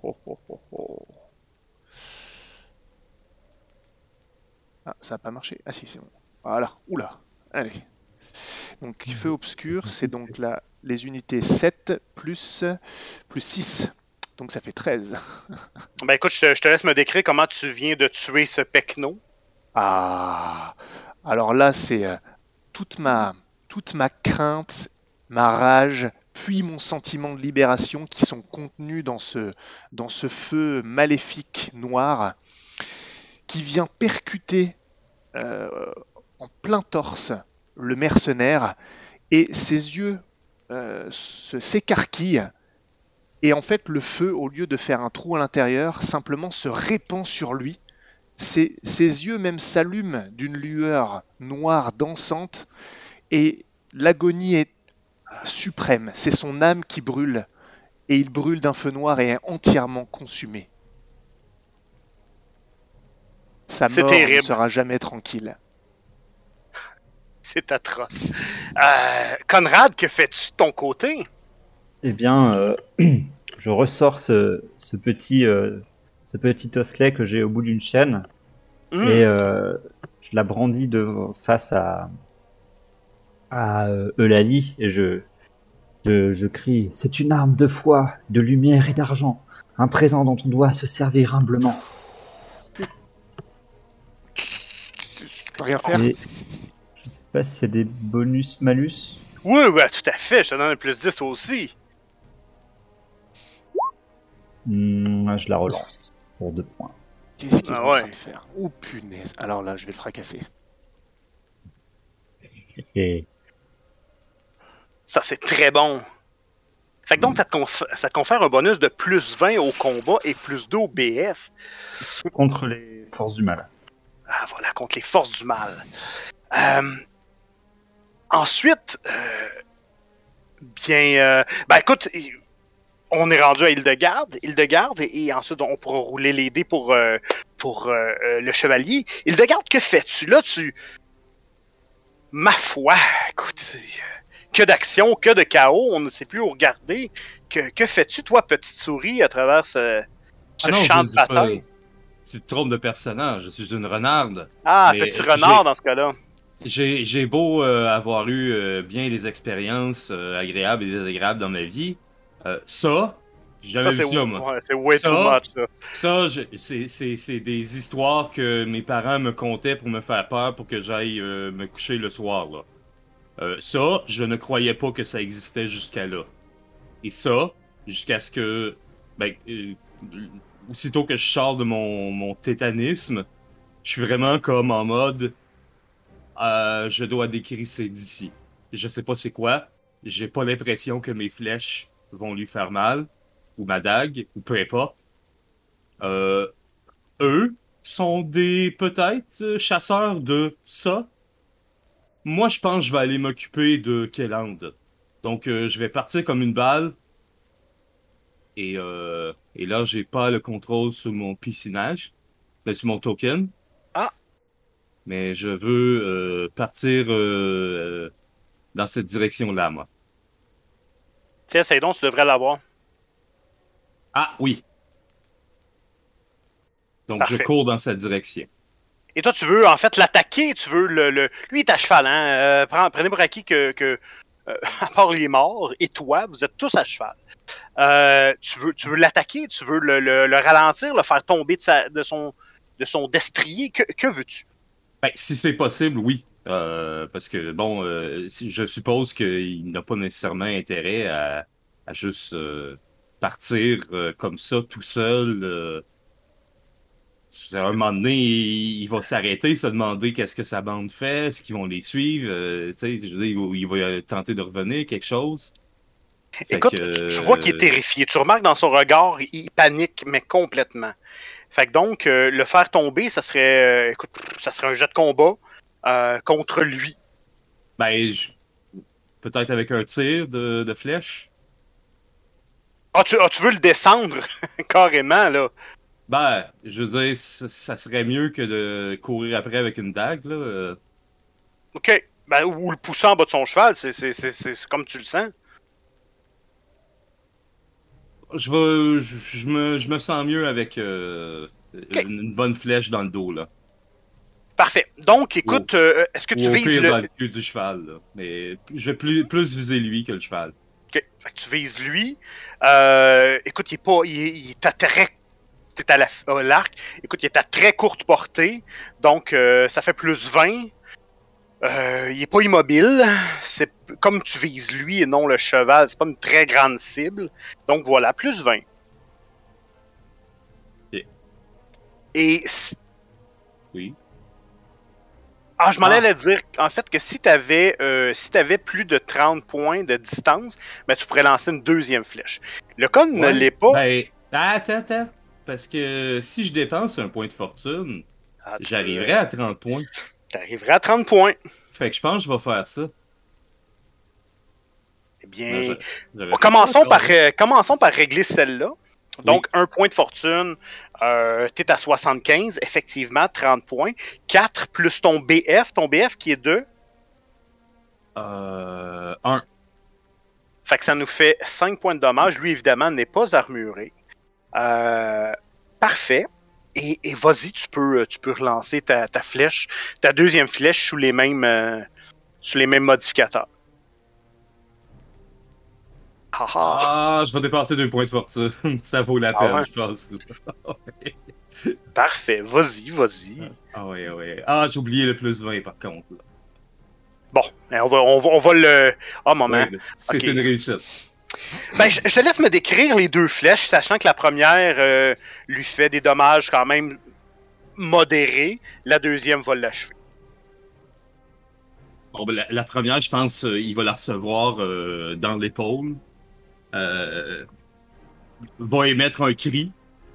Ah, ça n'a pas marché. Ah si, c'est bon. Voilà. Oula. Allez. Donc, feu obscur, c'est donc là les unités 7 plus 6. Donc ça fait 13. Ben écoute, je te laisse me décrire comment tu viens de tuer ce pecno. Ah. Alors là, c'est toute ma crainte, ma rage, puis mon sentiment de libération qui sont contenus dans ce feu maléfique noir qui vient percuter en plein torse le mercenaire et ses yeux s'écarquillent et en fait le feu, au lieu de faire un trou à l'intérieur, simplement se répand sur lui. Ses yeux même s'allument d'une lueur noire dansante et l'agonie est suprême. C'est son âme qui brûle et il brûle d'un feu noir et est entièrement consumé. Sa mort ne sera jamais tranquille. C'est atroce. Conrad, que fais-tu de ton côté? Eh bien, je ressors ce petit osselet que j'ai au bout d'une chaîne et je la brandis face à Eulalie et je crie: c'est une arme de foi, de lumière et d'argent, un présent dont on doit se servir humblement. Je peux rien faire. Et je sais pas s'il y a des bonus-malus. Oui, tout à fait, je te donne un plus 10 aussi. Je la relance pour 2 points. Qu'est-ce qu'il est en train de faire? Oh punaise. Alors là, je vais le fracasser. Et ça, c'est très bon. Fait que donc, ça te confère un bonus de plus 20 au combat et plus 2 au BF. Contre les forces du mal. Ah, voilà, contre les forces du mal. Ensuite, ben écoute, on est rendu à Hildegarde, et ensuite on pourra rouler les dés pour le chevalier. Hildegarde, que fais-tu? Là, ma foi, écoute, que d'action, que de chaos, on ne sait plus où regarder. Que fais-tu, toi, petite souris, à travers ce champ de bataille? Tu te trompes de personnage, je suis une renarde. Ah, petit renard dans ce cas-là. J'ai beau avoir eu bien des expériences agréables et désagréables dans ma vie, ça, j'ai jamais vu ça, moi. Ouais, c'est way too much, ça. Ça, c'est des histoires que mes parents me contaient pour me faire peur pour que j'aille me coucher le soir, là. Ça, je ne croyais pas que ça existait jusqu'à là. Et ça, jusqu'à ce que... aussitôt que je sors de mon tétanisme, je suis vraiment comme en mode... je dois décrisser d'ici. Je sais pas c'est quoi. J'ai pas l'impression que mes flèches vont lui faire mal. Ou ma dague, ou peu importe. Eux sont peut-être chasseurs de ça. Moi, je pense que je vais aller m'occuper de Kelland. Donc, je vais partir comme une balle. Et là, j'ai pas le contrôle sur mon piscinage. Ben, sur mon token. Ah. Mais je veux partir dans cette direction-là, moi. Tiens, essaye donc, tu devrais l'avoir. Ah, oui. Donc, Parfait. je cours dans cette direction. Et toi, tu veux en fait l'attaquer, tu veux Lui, il est à cheval, hein? Prenez pour acquis que à part les morts et toi, vous êtes tous à cheval. Tu veux l'attaquer, tu veux le ralentir, le faire tomber de son destrier. Que veux-tu? Ben, si c'est possible, oui. Parce que, bon, je suppose qu'il n'a pas nécessairement intérêt à juste partir comme ça, tout seul. À un moment donné, il va s'arrêter, se demander qu'est-ce que sa bande fait, est-ce qu'ils vont les suivre, tu sais, je veux dire, il va tenter de revenir, quelque chose. Fait Écoute, que, tu vois qu'il est terrifié. Tu remarques dans son regard, il panique, mais complètement. Fait que donc, le faire tomber, ça serait, écoute, ça serait un jet de combat contre lui. Ben, peut-être avec un tir de flèche. Ah, tu veux le descendre carrément, là? Ben, je veux dire, ça serait mieux que de courir après avec une dague, là. OK. Ben, ou le pousser en bas de son cheval, c'est comme tu le sens. Je me sens mieux avec Ok. une bonne flèche dans le dos, là. Parfait. Donc, écoute, est-ce que Ou tu au vises pire, le... dans le cul du cheval, là. Mais je vais plus viser lui que le cheval. OK. Fait que tu vises lui. Écoute, il est pas... Il est à très... T'es à l'arc. Écoute, il est à très courte portée. Donc, ça fait plus 20. Il est pas immobile. C'est comme tu vises lui et non le cheval. C'est pas une très grande cible. Donc, voilà, plus 20. Ok. Et... Oui. Ah, je m'en allais dire, en fait, que si t'avais plus de 30 points de distance, ben, tu pourrais lancer une deuxième flèche. Le con ne l'est pas. Ben, attends. Parce que si je dépense un point de fortune, Ah, j'arriverai à 30 points. T'arriverais à 30 points. Fait que je pense que je vais faire ça. Eh bien, J'avais fait commençons ça, commençons par régler celle-là. Donc, un point de fortune, t'es à 75, effectivement, 30 points. 4 plus ton BF qui est 2. 1. Fait que ça nous fait 5 points de dommage. Lui, évidemment, n'est pas armuré. Parfait. Et vas-y, tu peux relancer ta flèche, ta deuxième flèche sous les mêmes modificateurs. Ah, je vais dépasser 2 points de fortune. Ça vaut la peine, ouais. je pense. Parfait, vas-y. Ah ouais. Ah, j'ai oublié le plus 20 par contre. Là. Bon, on va le... Ah, moment. Ouais, c'est une réussite. Ben, je te laisse me décrire les deux flèches, sachant que la première lui fait des dommages quand même modérés. La deuxième va l'achever. Bon, ben, la première, je pense, il va la recevoir dans l'épaule. Va émettre un cri.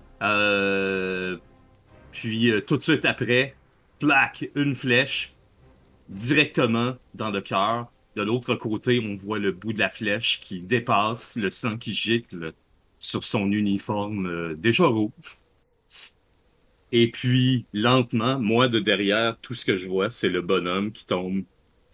Puis tout de suite après, plaque, une flèche directement dans le cœur. De l'autre côté, on voit le bout de la flèche qui dépasse, le sang qui gicle sur son uniforme déjà rouge. Et puis, lentement, moi de derrière, tout ce que je vois, c'est le bonhomme qui tombe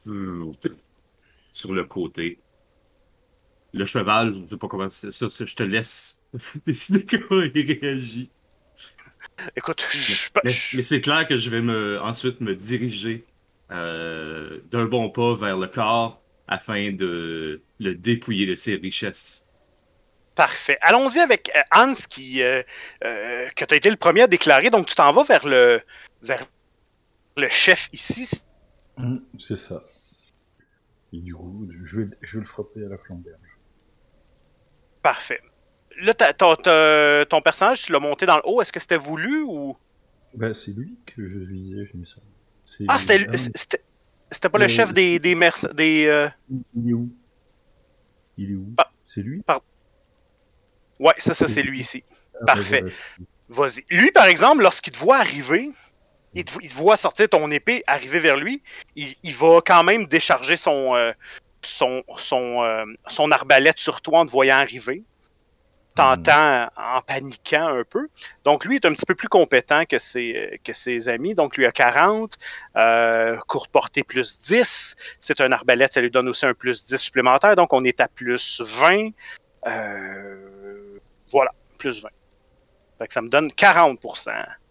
sur le côté. Le cheval, je ne sais pas comment ça, je te laisse décider comment il réagit. Écoute, Mais c'est clair que je vais ensuite me diriger d'un bon pas vers le corps afin de le dépouiller de ses richesses. Parfait. Allons-y avec Hans que tu as été le premier à déclarer. Donc, tu t'en vas vers le chef ici. C'est ça. Et du coup, je vais le frapper à la flamberge. Parfait. Là, ton personnage, tu l'as monté dans le haut. Est-ce que c'était voulu ou... Ben, c'est lui que je visais, je me sens. Ah, c'était pas le chef des Il est où? C'est lui? Ouais, ça c'est lui ici. Ah, Parfait. Ben, Vas-y. Lui, par exemple, lorsqu'il te voit arriver, il te voit sortir ton épée, arriver vers lui, il va quand même décharger son arbalète sur toi en te voyant arriver. t'entends en paniquant un peu. Donc, lui est un petit peu plus compétent que ses amis. Donc, lui a 40, courte portée plus 10. C'est un arbalète, ça lui donne aussi un plus 10 supplémentaire. Donc, on est à plus 20. Voilà, plus 20. Fait que ça me donne 40%.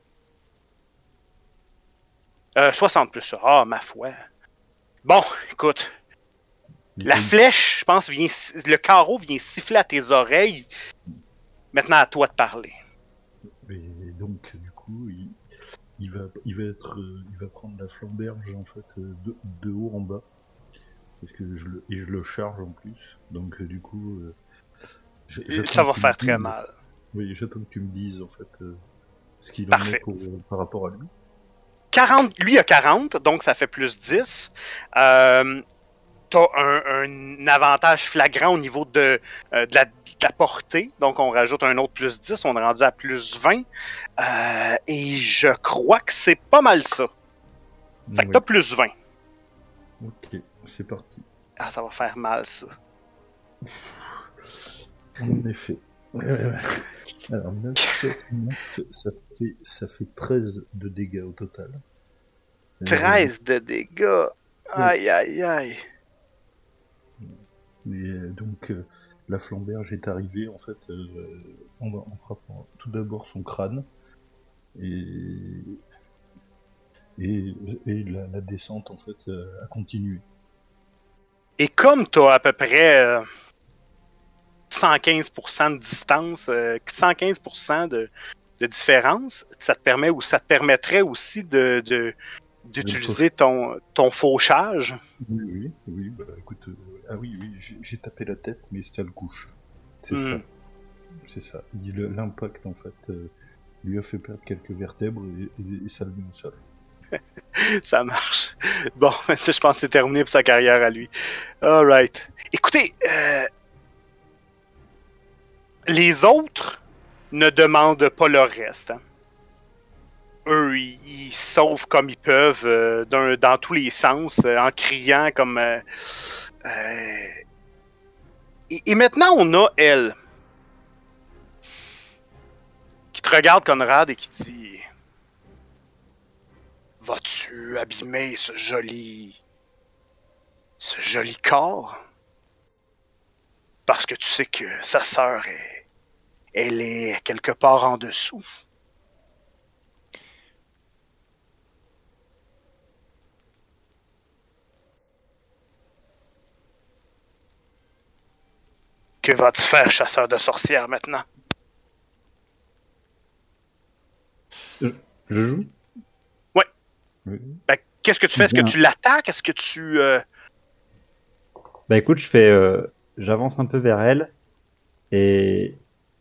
60 plus ça. Ah, ma foi. Bon, écoute. La flèche, je pense, le carreau vient siffler à tes oreilles. Maintenant, à toi de parler. Et donc, du coup, il va prendre la flamberge, en fait, de haut en bas. Parce que je le charge en plus. Donc, du coup... ça va faire très mal. Oui, j'attends que tu me dises, en fait, ce qu'il en Parfait. est par rapport à lui. 40, lui a 40, donc ça fait plus 10. T'as un avantage flagrant au niveau de la portée, donc on rajoute un autre plus 10, on est rendu à plus 20. Et je crois que c'est pas mal ça. Fait que t'as plus 20. Ok, c'est parti. Ah, ça va faire mal ça. En effet. Alors, 9, ça fait 13 de dégâts au total. 13 de dégâts. Aïe, aïe, aïe. Et donc, la flamberge est arrivée, en fait, en frappant tout d'abord son crâne. Et la descente, en fait, a continué. Et comme t'as à peu près 115% de distance, 115% de différence, ça te permettrait aussi d'utiliser ton fauchage. Oui, bah écoute, oui, j'ai tapé la tête, mais ça le couche. C'est ça. C'est ça. L'impact, en fait, lui a fait perdre quelques vertèbres et ça le met au sol. Ça marche. Bon, ça, je pense que c'est terminé pour sa carrière à lui. Alright. Écoutez, les autres ne demandent pas leur reste. Hein. Eux, ils sauvent comme ils peuvent, dans tous les sens, en criant comme... Et maintenant, on a elle, qui te regarde, Conrad, et qui dit... Vas-tu abîmer ce joli corps? Parce que tu sais que sa sœur elle est quelque part en dessous. Que vas-tu faire, chasseur de sorcières, maintenant? Je joue? Oui. Ben, qu'est-ce que tu fais? Est-ce que tu l'attaques? Est-ce que tu... Bah écoute, j'avance un peu vers elle et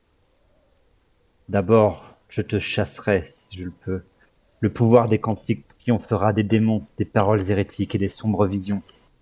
d'abord, je te chasserai si je le peux. Le pouvoir des cantiques qui en fera des démons, des paroles hérétiques et des sombres visions.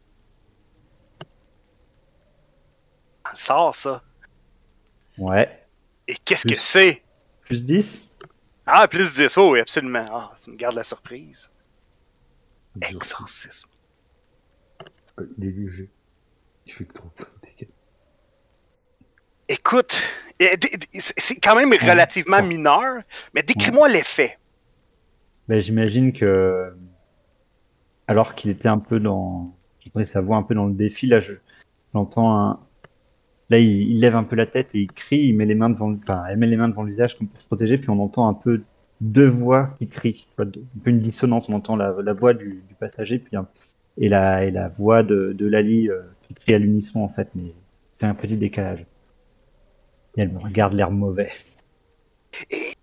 Sors ça. Ouais. Et qu'est-ce que c'est? Plus 10? Ah, plus 10. Oh, oui, absolument. Ah, ça me garde la surprise. Exorcisme. Il est léger. Il fait que trop de dégâts. Écoute, c'est quand même relativement mineur, mais décris-moi l'effet. Ben, j'imagine que, alors qu'il était un peu j'entendais sa voix un peu dans le défi, là, j'entends là, il lève un peu la tête et il crie, il met les mains devant, elle met les mains devant le visage comme pour se protéger, puis on entend un peu deux voix qui crient, un peu une dissonance, on entend la voix du passager, puis et la voix de Lali qui crie à l'unisson en fait, mais c'est un petit décalage. Et elle me regarde l'air mauvais. Et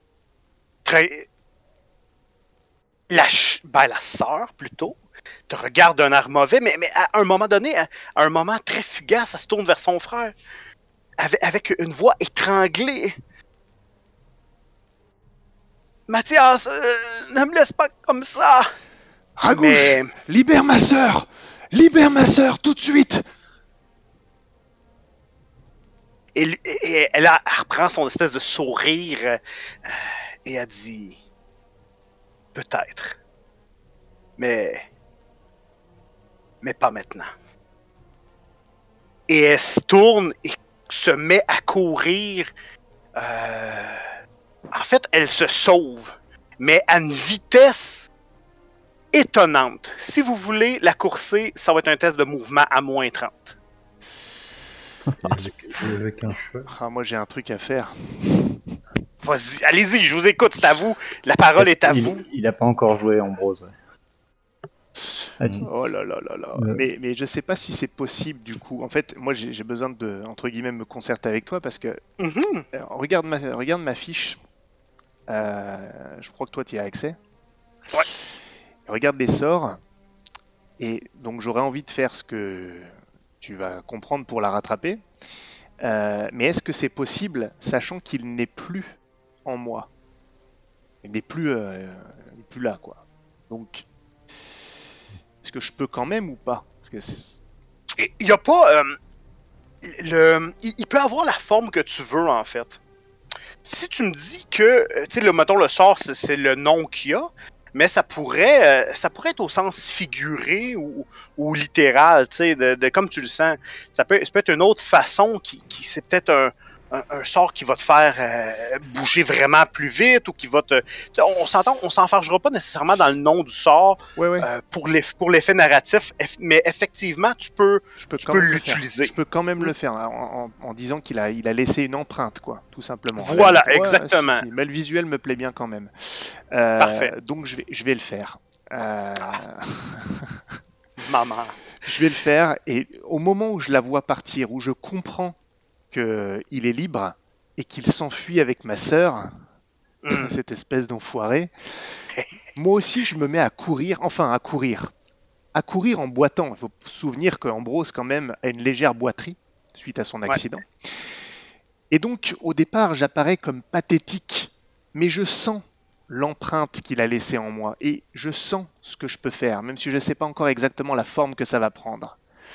la sœur, plutôt, te regarde d'un air mauvais, mais à un moment donné, à un moment très fugace, elle se tourne vers son frère, avec une voix étranglée. Mathias, ne me laisse pas comme ça! Ragouche, libère ma sœur! Libère ma sœur tout de suite! Et elle reprend son espèce de sourire et elle dit peut-être, mais pas maintenant. Et elle se tourne et se met à courir En fait, elle se sauve, mais à une vitesse étonnante. Si vous voulez la courser, ça va être un test de mouvement à moins 30. Avec un cheval. Ah, moi j'ai un truc à faire. Vas-y, allez-y, je vous écoute, c'est à vous. La parole est à vous. Il a pas encore joué Ambrose. Ouais. Vas-y. Oh là là là là. Mais je sais pas si c'est possible du coup. En fait, moi j'ai besoin de, entre guillemets, me concerter avec toi parce que Mhm. regarde ma fiche. Je crois que toi tu y as accès. Ouais. Regarde les sorts. Et donc j'aurais envie de faire ce que tu vas comprendre pour la rattraper. Mais est-ce que c'est possible, sachant qu'il n'est plus en moi? Il n'est plus là, quoi. Donc, est-ce que je peux quand même ou pas? Parce que Il y a pas... il peut avoir la forme que tu veux, en fait. Si tu me dis que, tu sais, mettons, le sort, c'est le nom qu'il y a, mais ça pourrait être au sens figuré ou littéral, tu sais, de comme tu le sens. Ça peut être une autre façon qui c'est peut-être un sort qui va te faire bouger vraiment plus vite ou qui va te... T'sais, on s'entend, on s'enfargera pas nécessairement dans le nom du sort ouais. pour l'effet narratif, mais effectivement, tu peux quand même le l'utiliser. faire. Je peux quand même le faire en disant qu'il a laissé une empreinte, quoi, tout simplement. Voilà, exactement. Mais le visuel me plaît bien quand même. Parfait. Donc je vais le faire. Maman. Je vais le faire et au moment où je la vois partir, où je comprends qu'il est libre et qu'il s'enfuit avec ma sœur, cette espèce d'enfoiré, moi aussi je me mets à courir en boitant. Il faut se souvenir qu'Ambrose quand même a une légère boiterie suite à son accident. Ouais. Et donc au départ j'apparais comme pathétique, mais je sens l'empreinte qu'il a laissée en moi et je sens ce que je peux faire, même si je ne sais pas encore exactement la forme que ça va prendre.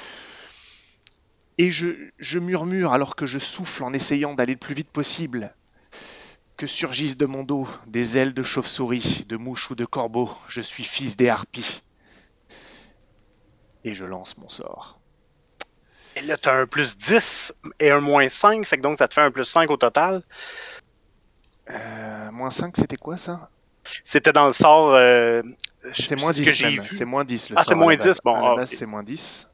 Et je murmure alors que je souffle en essayant d'aller le plus vite possible. Que surgissent de mon dos des ailes de chauve-souris, de mouche ou de corbeau. Je suis fils des harpies. Et je lance mon sort. Et là, tu as un plus 10 et un moins 5, fait que donc ça te fait un plus 5 au total. Moins 5, c'était quoi ça? C'était dans le sort... c'est moins 10 même. C'est moins 10 le sort. C'est moins 10, bon. À la base, c'est moins 10.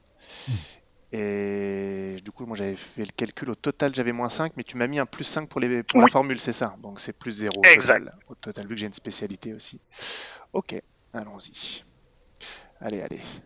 Et du coup, moi j'avais fait le calcul au total, j'avais moins 5, mais tu m'as mis un plus 5 pour la formule, c'est ça. Donc c'est plus 0 au total, vu que j'ai une spécialité aussi. Ok, allons-y. Allez.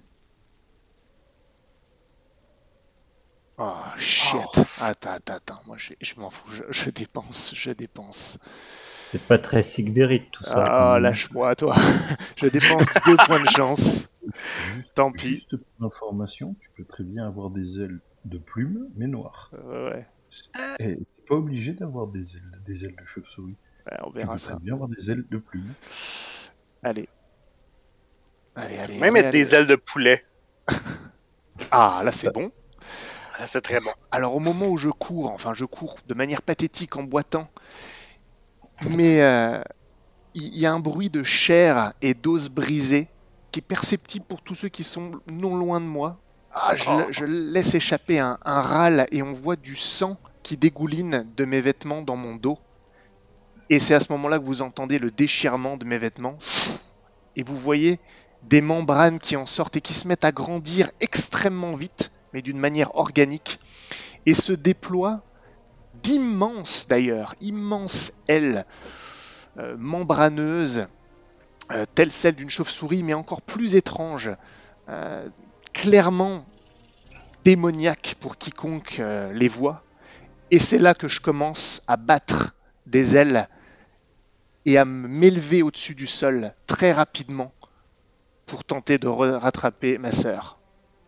Oh shit. Attends, moi je m'en fous, je dépense. C'est pas très Sigberit tout ça. Ah, lâche-moi toi. Je dépense 2 points de chance. Tant pis. Juste pour information, tu peux très bien avoir des ailes de plumes, mais noires. Ouais. Et t'es pas obligé d'avoir des ailes de chauve-souris. Ouais, on verra ça. Tu peux très bien avoir des ailes de plumes. Allez. Même mettre des ailes de poulet. Ah, là c'est bon. Là, c'est très bon. Alors au moment où je cours de manière pathétique en boitant, mais il y a un bruit de chair et d'os brisés qui est perceptible pour tous ceux qui sont non loin de moi. Je laisse échapper un râle et on voit du sang qui dégouline de mes vêtements dans mon dos. Et c'est à ce moment-là que vous entendez le déchirement de mes vêtements. Et vous voyez des membranes qui en sortent et qui se mettent à grandir extrêmement vite, mais d'une manière organique, et se déploient d'immenses ailes membraneuses, telles celles d'une chauve-souris, mais encore plus étranges, clairement démoniaques pour quiconque les voit. Et c'est là que je commence à battre des ailes et à m'élever au-dessus du sol très rapidement pour tenter de rattraper ma sœur.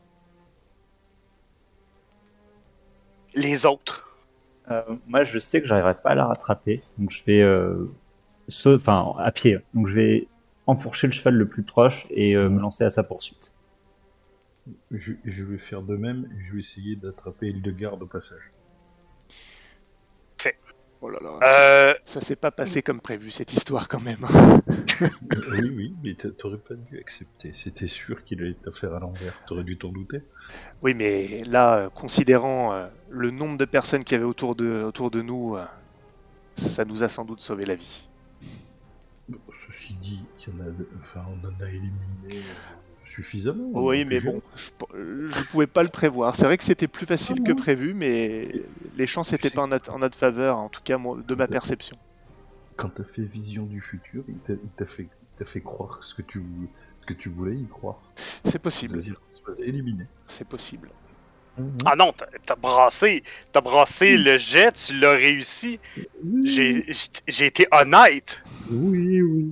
Les autres. Moi, je sais que j'arriverai pas à la rattraper, donc je vais à pied. Donc je vais enfourcher le cheval le plus proche et me lancer à sa poursuite. Je vais faire de même et je vais essayer d'attraper Hildegarde au passage. Fait. Oh là là, ça s'est pas passé comme prévu cette histoire quand même. Oui, mais t'aurais pas dû accepter. C'était sûr qu'il allait te faire à l'envers. T'aurais dû t'en douter. Oui, mais là, considérant le nombre de personnes qu'il y avait autour de nous, ça nous a sans doute sauvé la vie. Ceci dit, on en a éliminé suffisamment. Oui, mais bon, je pouvais pas le prévoir. C'est vrai que c'était plus facile que prévu, mais les chances n'étaient pas en notre faveur, en tout cas de ma perception. Quand t'as fait Vision du futur, il t'a fait croire ce que tu voulais y croire. C'est possible. C'est-à-dire qu'on se faisait éliminer. C'est possible. Ah non, t'as brassé le jet, tu l'as réussi. J'ai été honnête. Oui.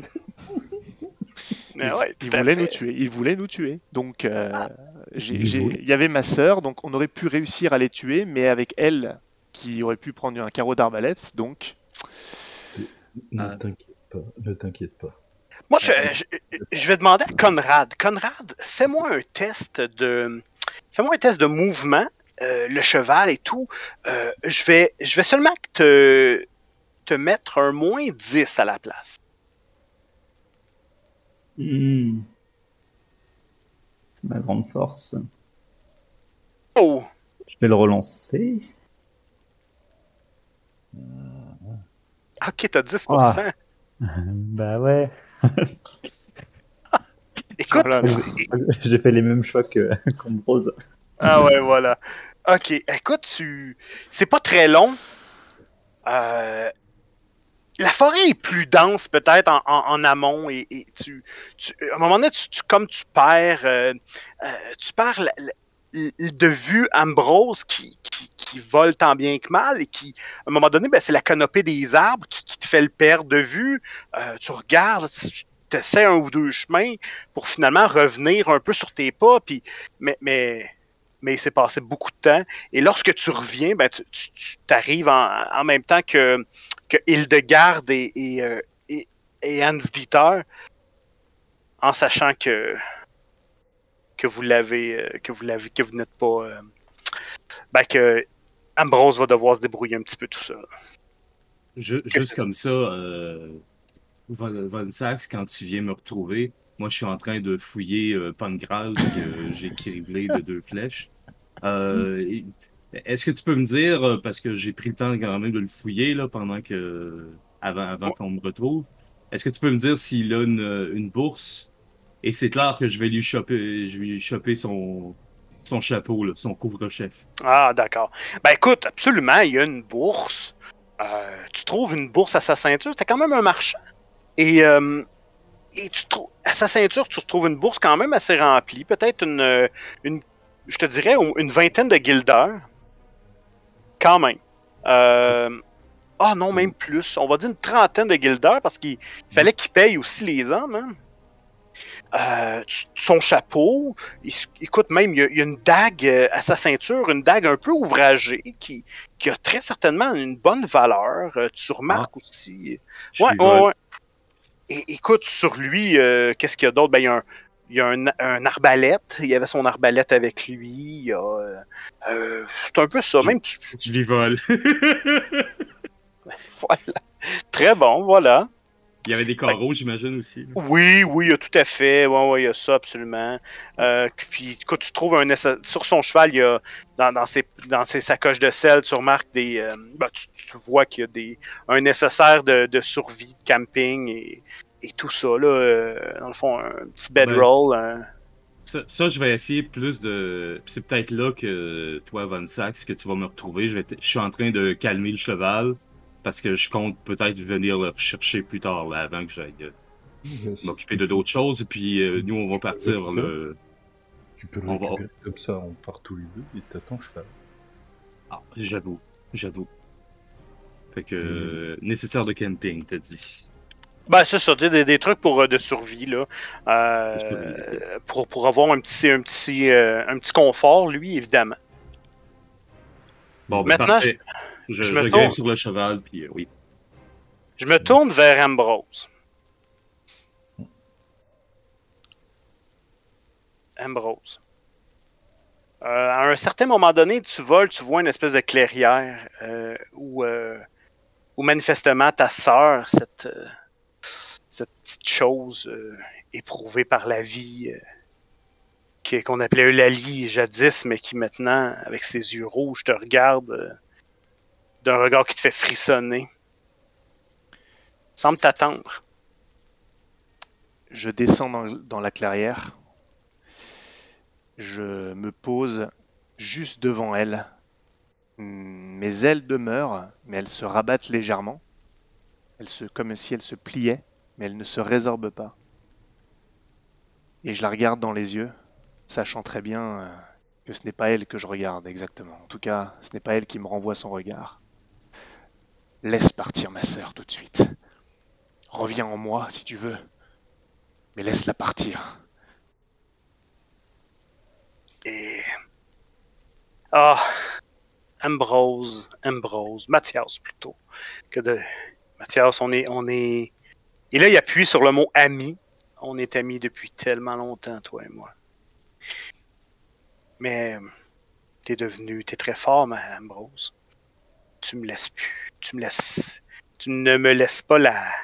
Mais ouais, Il voulait nous tuer. Donc, il y avait ma sœur, donc on aurait pu réussir à les tuer, mais avec elle, qui aurait pu prendre un carreau d'arbalète, donc... Ne t'inquiète pas. Moi, je vais demander à Conrad. Conrad, fais-moi un test de mouvement, le cheval et tout. Je vais seulement te mettre un -10 à la place. C'est ma grande force. Oh! Je vais le relancer. Ok, t'as 10%. Bah ouais. Écoute, Voilà. J'ai fait les mêmes choix qu'Ambrose. ah ouais, voilà. Ok, écoute, c'est pas très long. La forêt est plus dense peut-être en amont et à un moment donné, comme tu perds de vue Ambrose qui vole tant bien que mal et qui, à un moment donné, ben, c'est la canopée des arbres qui te fait le perdre de vue. Tu regardes, tu essaies un ou deux chemins pour finalement revenir un peu sur tes pas, puis mais il s'est passé beaucoup de temps. Et lorsque tu reviens, ben, tu t'arrives en même temps que Hildegarde et Hans-Dieter, en sachant que vous n'êtes pas, ben, que Ambrose va devoir se débrouiller un petit peu tout seul. Juste comme ça, Von Sax, quand tu viens me retrouver, moi je suis en train de fouiller Pangral que j'ai criblé de 2 flèches. Est-ce que tu peux me dire, parce que j'ai pris le temps quand même de le fouiller là, avant qu'on me retrouve, est-ce que tu peux me dire s'il a une bourse? Et c'est clair que je vais lui choper son chapeau, là, son couvre-chef. Ah, d'accord. Ben écoute, absolument, il y a une bourse. Tu trouves une bourse à sa ceinture, t'es quand même un marchand. Et à sa ceinture, tu retrouves une bourse quand même assez remplie, peut-être je te dirais, une vingtaine de guildeurs. Quand même. Ah non, même plus. On va dire une trentaine de guildeurs parce qu'il fallait qu'ils payent aussi les hommes. Hein. Son chapeau, écoute, même, il y a une dague à sa ceinture, une dague un peu ouvragée qui a très certainement une bonne valeur. Tu remarques aussi. Ouais. Et écoute, sur lui, qu'est-ce qu'il y a d'autre? Ben, il y a un arbalète. Il y avait son arbalète avec lui. C'est un peu ça. Même Je lui vole. Voilà. Très bon, voilà. Il y avait des carreaux, j'imagine aussi. Oui, tout à fait. Ouais, il y a ça, absolument. Puis, quand tu trouves sur son cheval, il y a dans ses sacoches de sel, tu remarques tu vois qu'il y a un nécessaire de survie, de camping et tout ça, là. Dans le fond, un petit bedroll. Ça, je vais essayer plus de... C'est peut-être là que toi, Von Sax, que tu vas me retrouver. Je suis en train de calmer le cheval. Parce que je compte peut-être venir le rechercher plus tard, là, avant que j'aille m'occuper de d'autres choses. Puis nous, on va partir. Tu peux le récupérer comme ça, on part tous les deux et t'as ton cheval. Ah, j'avoue. Fait que nécessaire de camping, t'as dit. Ben, c'est ça, des trucs de survie, là. Pour avoir un petit confort, lui, évidemment. Bon, ben, maintenant, parfait. Je me grimpe sur le cheval, puis oui. Je me tourne vers Ambrose. À un certain moment donné, tu voles, tu vois une espèce de clairière où manifestement ta sœur, cette petite chose éprouvée par la vie qu'on appelait Eulalie jadis, mais qui maintenant, avec ses yeux rouges, te regarde d'un regard qui te fait frissonner. semble t'attendre. Je descends dans la clairière. Je me pose juste devant elle. Mes ailes demeurent, mais elles se rabattent légèrement. Comme si elles se pliaient, mais elles ne se résorbent pas. Et je la regarde dans les yeux, sachant très bien que ce n'est pas elle que je regarde exactement. En tout cas, ce n'est pas elle qui me renvoie son regard. Laisse partir ma sœur tout de suite. Reviens en moi si tu veux, mais laisse-la partir. Et... Ah, Mathias plutôt. Mathias, on est... Et là, il appuie sur le mot ami. On est amis depuis tellement longtemps, toi et moi. Mais t'es très fort, Ambrose. Tu me laisses plus. Tu ne me laisses pas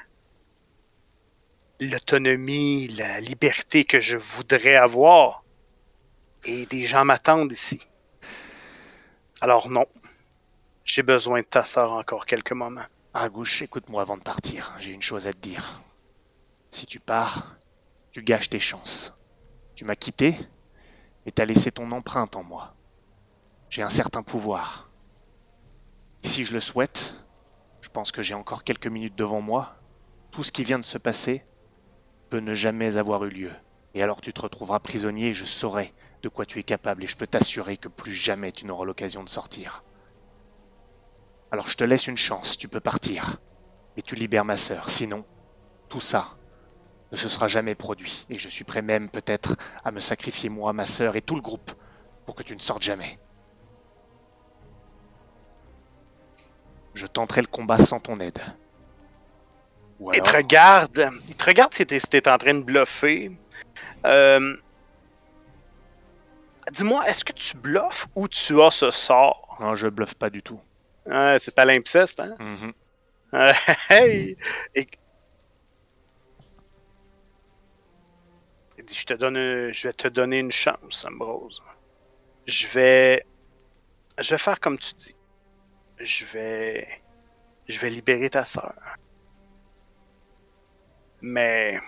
l'autonomie, la liberté que je voudrais avoir. Et des gens m'attendent ici. Alors non, j'ai besoin de ta sœur encore quelques moments. Argouche, écoute-moi avant de partir. J'ai une chose à te dire. Si tu pars, tu gâches tes chances. Tu m'as quitté et t'as laissé ton empreinte en moi. J'ai un certain pouvoir. Et si je le souhaite, je pense que j'ai encore quelques minutes devant moi. Tout ce qui vient de se passer peut ne jamais avoir eu lieu. Et alors tu te retrouveras prisonnier et je saurai de quoi tu es capable et je peux t'assurer que plus jamais tu n'auras l'occasion de sortir. Alors je te laisse une chance, tu peux partir. Et tu libères ma sœur, sinon, tout ça ne se sera jamais produit. Et je suis prêt même peut-être à me sacrifier moi, ma sœur et tout le groupe pour que tu ne sortes jamais. Je tenterai le combat sans ton aide. Ou alors... Il te regarde si t'es en train de bluffer. Dis-moi, est-ce que tu bluffes ou tu as ce sort? Non, je bluffe pas du tout. C'est pas l'impseste, hein? Mm-hmm. Hey! Il dit, je vais te donner une chance, Ambrose. Je vais faire comme tu dis. Je vais libérer ta sœur. Mais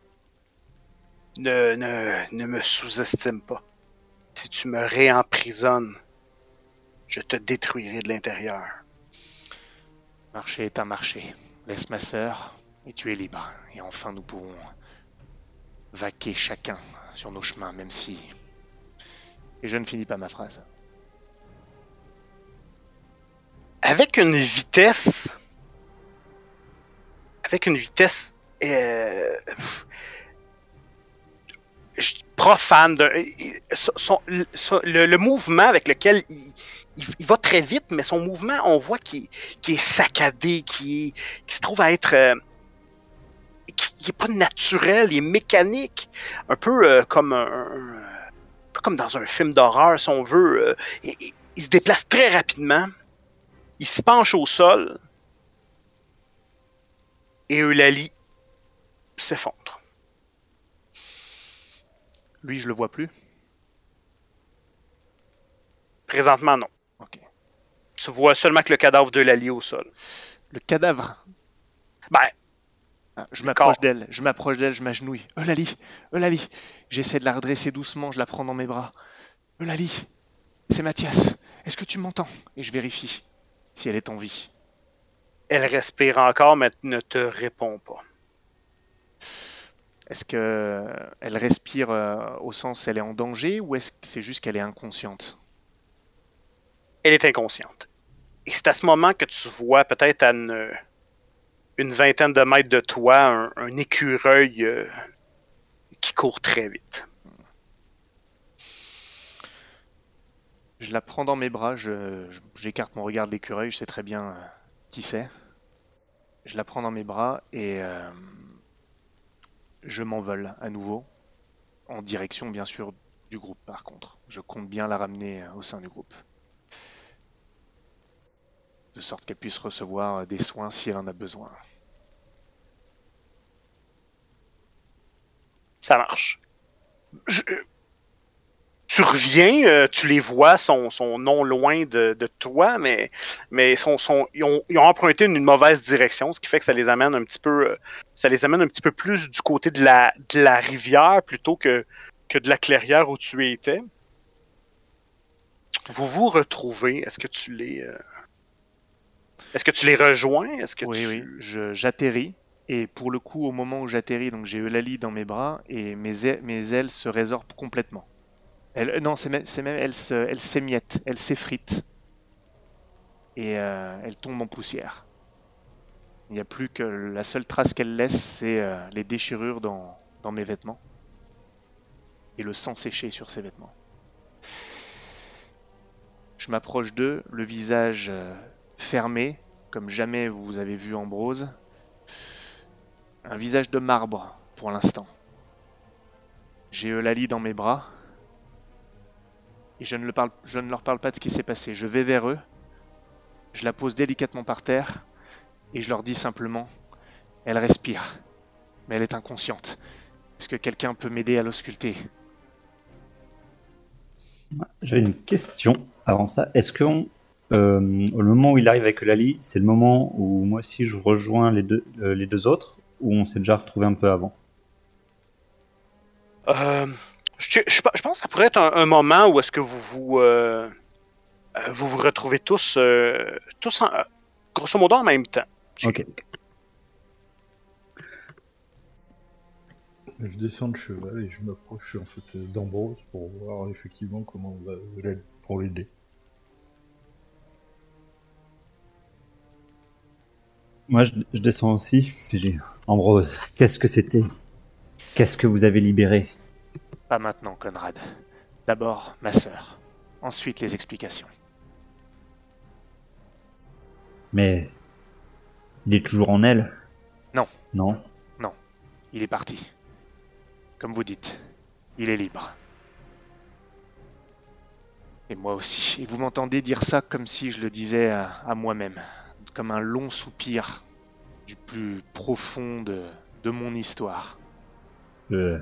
ne me sous-estime pas. Si tu me réemprisonnes, je te détruirai de l'intérieur. Marché est un marché. Laisse ma sœur et tu es libre. Et enfin nous pourrons vaquer chacun sur nos chemins, même si... Et je ne finis pas ma phrase. Avec une vitesse profane, le mouvement avec lequel il va très vite, mais son mouvement, on voit qu'il est saccadé, qui se trouve à être... qui est pas naturel, il est mécanique, un peu comme un peu comme dans un film d'horreur, si on veut. Il se déplace très rapidement, il se penche au sol, et Eulalie s'effondre. Lui, je le vois plus? Présentement, non. Ok. Tu vois seulement que le cadavre d'Eulalie au sol. Le cadavre? Ben, je m'approche d'elle, je m'agenouille. Eulalie. J'essaie de la redresser doucement, je la prends dans mes bras. Eulalie, c'est Mathias. Est-ce que tu m'entends? Et je vérifie si elle est en vie. Elle respire encore, mais ne te répond pas. Est-ce qu'elle respire au sens elle est en danger ou est-ce que c'est juste qu'elle est inconsciente? Elle est inconsciente. Et c'est à ce moment que tu vois peut-être à une vingtaine de mètres de toi un écureuil qui court très vite. Je la prends dans mes bras, j'écarte mon regard de l'écureuil, je sais très bien qui c'est. Je la prends dans mes bras et je m'envole à nouveau, en direction bien sûr du groupe par contre. Je compte bien la ramener au sein du groupe. De sorte qu'elle puisse recevoir des soins si elle en a besoin. Ça marche. tu reviens, tu les vois, sont non loin de toi, mais ils ont emprunté une mauvaise direction, ce qui fait que ça les amène un petit peu, plus du côté de la rivière plutôt que de la clairière où tu étais. Vous vous retrouvez. Est-ce que tu les rejoins? Oui, j'atterris. Et pour le coup, au moment où j'atterris, donc j'ai Eulalie dans mes bras et mes ailes se résorbent complètement. Non, c'est même elle s'émiette, elle s'effrite et elle tombe en poussière. Il n'y a plus que la seule trace qu'elle laisse, c'est les déchirures dans mes vêtements et le sang séché sur ses vêtements. Je m'approche d'eux, le visage fermé, comme jamais vous avez vu Ambrose. Un visage de marbre pour l'instant. J'ai Eulalie dans mes bras. Et je ne leur parle pas de ce qui s'est passé. Je vais vers eux, je la pose délicatement par terre, et je leur dis simplement, elle respire, mais elle est inconsciente. Est-ce que quelqu'un peut m'aider à l'ausculter? J'avais une question avant ça. Est-ce que au moment où il arrive avec Lali, c'est le moment où moi aussi je rejoins les deux autres, ou on s'est déjà retrouvé un peu avant? Je pense que ça pourrait être un moment où est-ce que vous vous retrouvez tous grosso modo en même temps. Ok. Je descends de cheval et je m'approche en fait d'Ambrose pour voir effectivement comment on va pour l'aider. Moi, je descends aussi. Je dis, Ambrose, qu'est-ce que c'était? Qu'est-ce que vous avez libéré? Pas maintenant, Conrad. D'abord, ma sœur. Ensuite, les explications. Mais il est toujours en elle? Non. Non? Non. Il est parti. Comme vous dites, il est libre. Et moi aussi. Et vous m'entendez dire ça comme si je le disais à moi-même. Comme un long soupir du plus profond de mon histoire. Je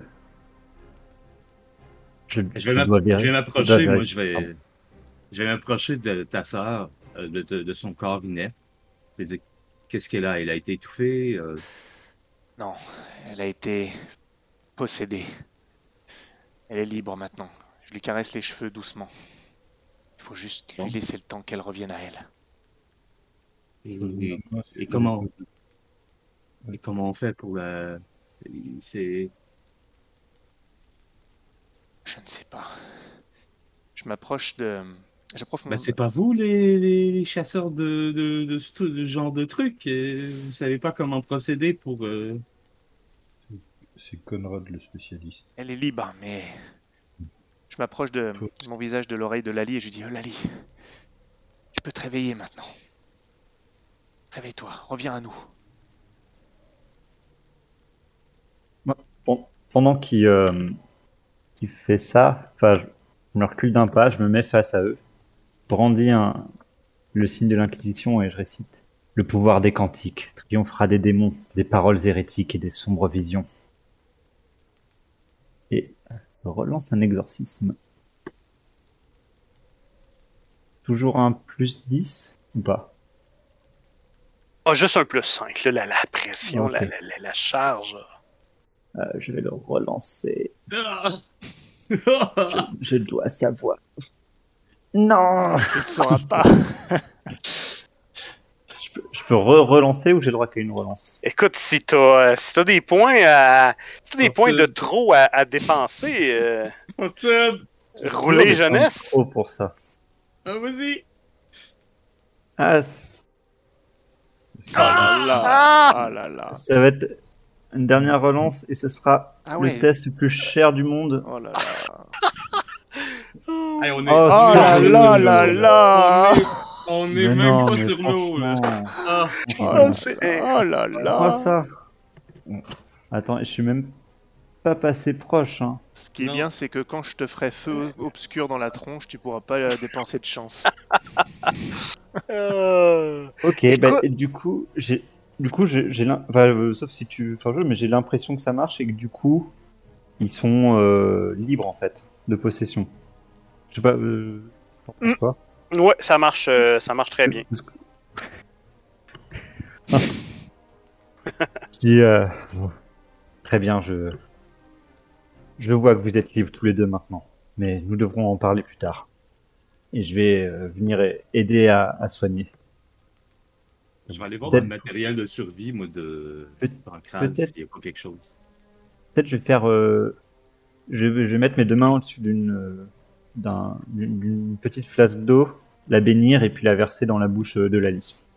vais m'approcher, moi je vais m'approcher de ta sœur, de son corps inerte. Je vais dire, qu'est-ce qu'elle a? Elle a été étouffée? Non, elle a été possédée. Elle est libre maintenant. Je lui caresse les cheveux doucement. Il faut juste lui laisser le temps qu'elle revienne à elle. Et comment on fait pour la... C'est... Je ne sais pas. Je m'approche de... c'est pas vous les chasseurs de ce genre de trucs. Vous savez pas comment procéder pour... C'est Conrad le spécialiste. Elle est libre, mais... Je m'approche de mon visage de l'oreille de Lali et je lui dis, Lali, tu peux te réveiller maintenant. Réveille-toi, reviens à nous. Pendant qu'il fait ça, enfin, je me recule d'un pas, je me mets face à eux, brandis le signe de l'Inquisition et je récite. Le pouvoir des cantiques triomphera des démons, des paroles hérétiques et des sombres visions. Et je relance un exorcisme. Toujours un plus 10 ou pas? Ah, juste un plus 5, là, la pression, Okay. la charge. Je vais le relancer. Ah! Je dois savoir. Non! Tu ne sauras pas. Je peux relancer ou j'ai le droit qu'à une relance? Écoute, si t'as des points de trop à dépenser, rouler jeunesse. Trop pour ça. Ah, vas-y! Ah, Oh là là. Oh là là. ça va être une dernière relance et ce sera le test le plus cher du monde. Oh là là. Hey, on est... Oh, Oh là sérieux? là là là. On Mais est même non, pas mais sur l'eau, là. franchement. Ah. Oh là Quoi là. ça? Attends, je suis même pas passé proche. Hein. Ce qui est Non. bien, c'est que quand je te ferai feu obscur dans la tronche, tu pourras pas dépenser de chance. Ok, Écoute- bah, et du coup, j'ai sauf si tu fais un jeu, mais j'ai l'impression que ça marche et que du coup, ils sont libres en fait de possession. Je sais pas, t'en penses quoi? Ouais, ça marche très bien. Je dis, bon, très bien, je vois que vous êtes libres tous les deux maintenant, mais nous devrons en parler plus tard. Et je vais venir aider à soigner. Je vais aller voir dans le Peut-être, matériel de survie, moi, de peut- Pancras, peut-être, s'il n'y a pas quelque chose. peut-être, je vais faire, je vais mettre mes deux mains au-dessus d'une petite flasque d'eau, la bénir et puis la verser dans la bouche de Lali.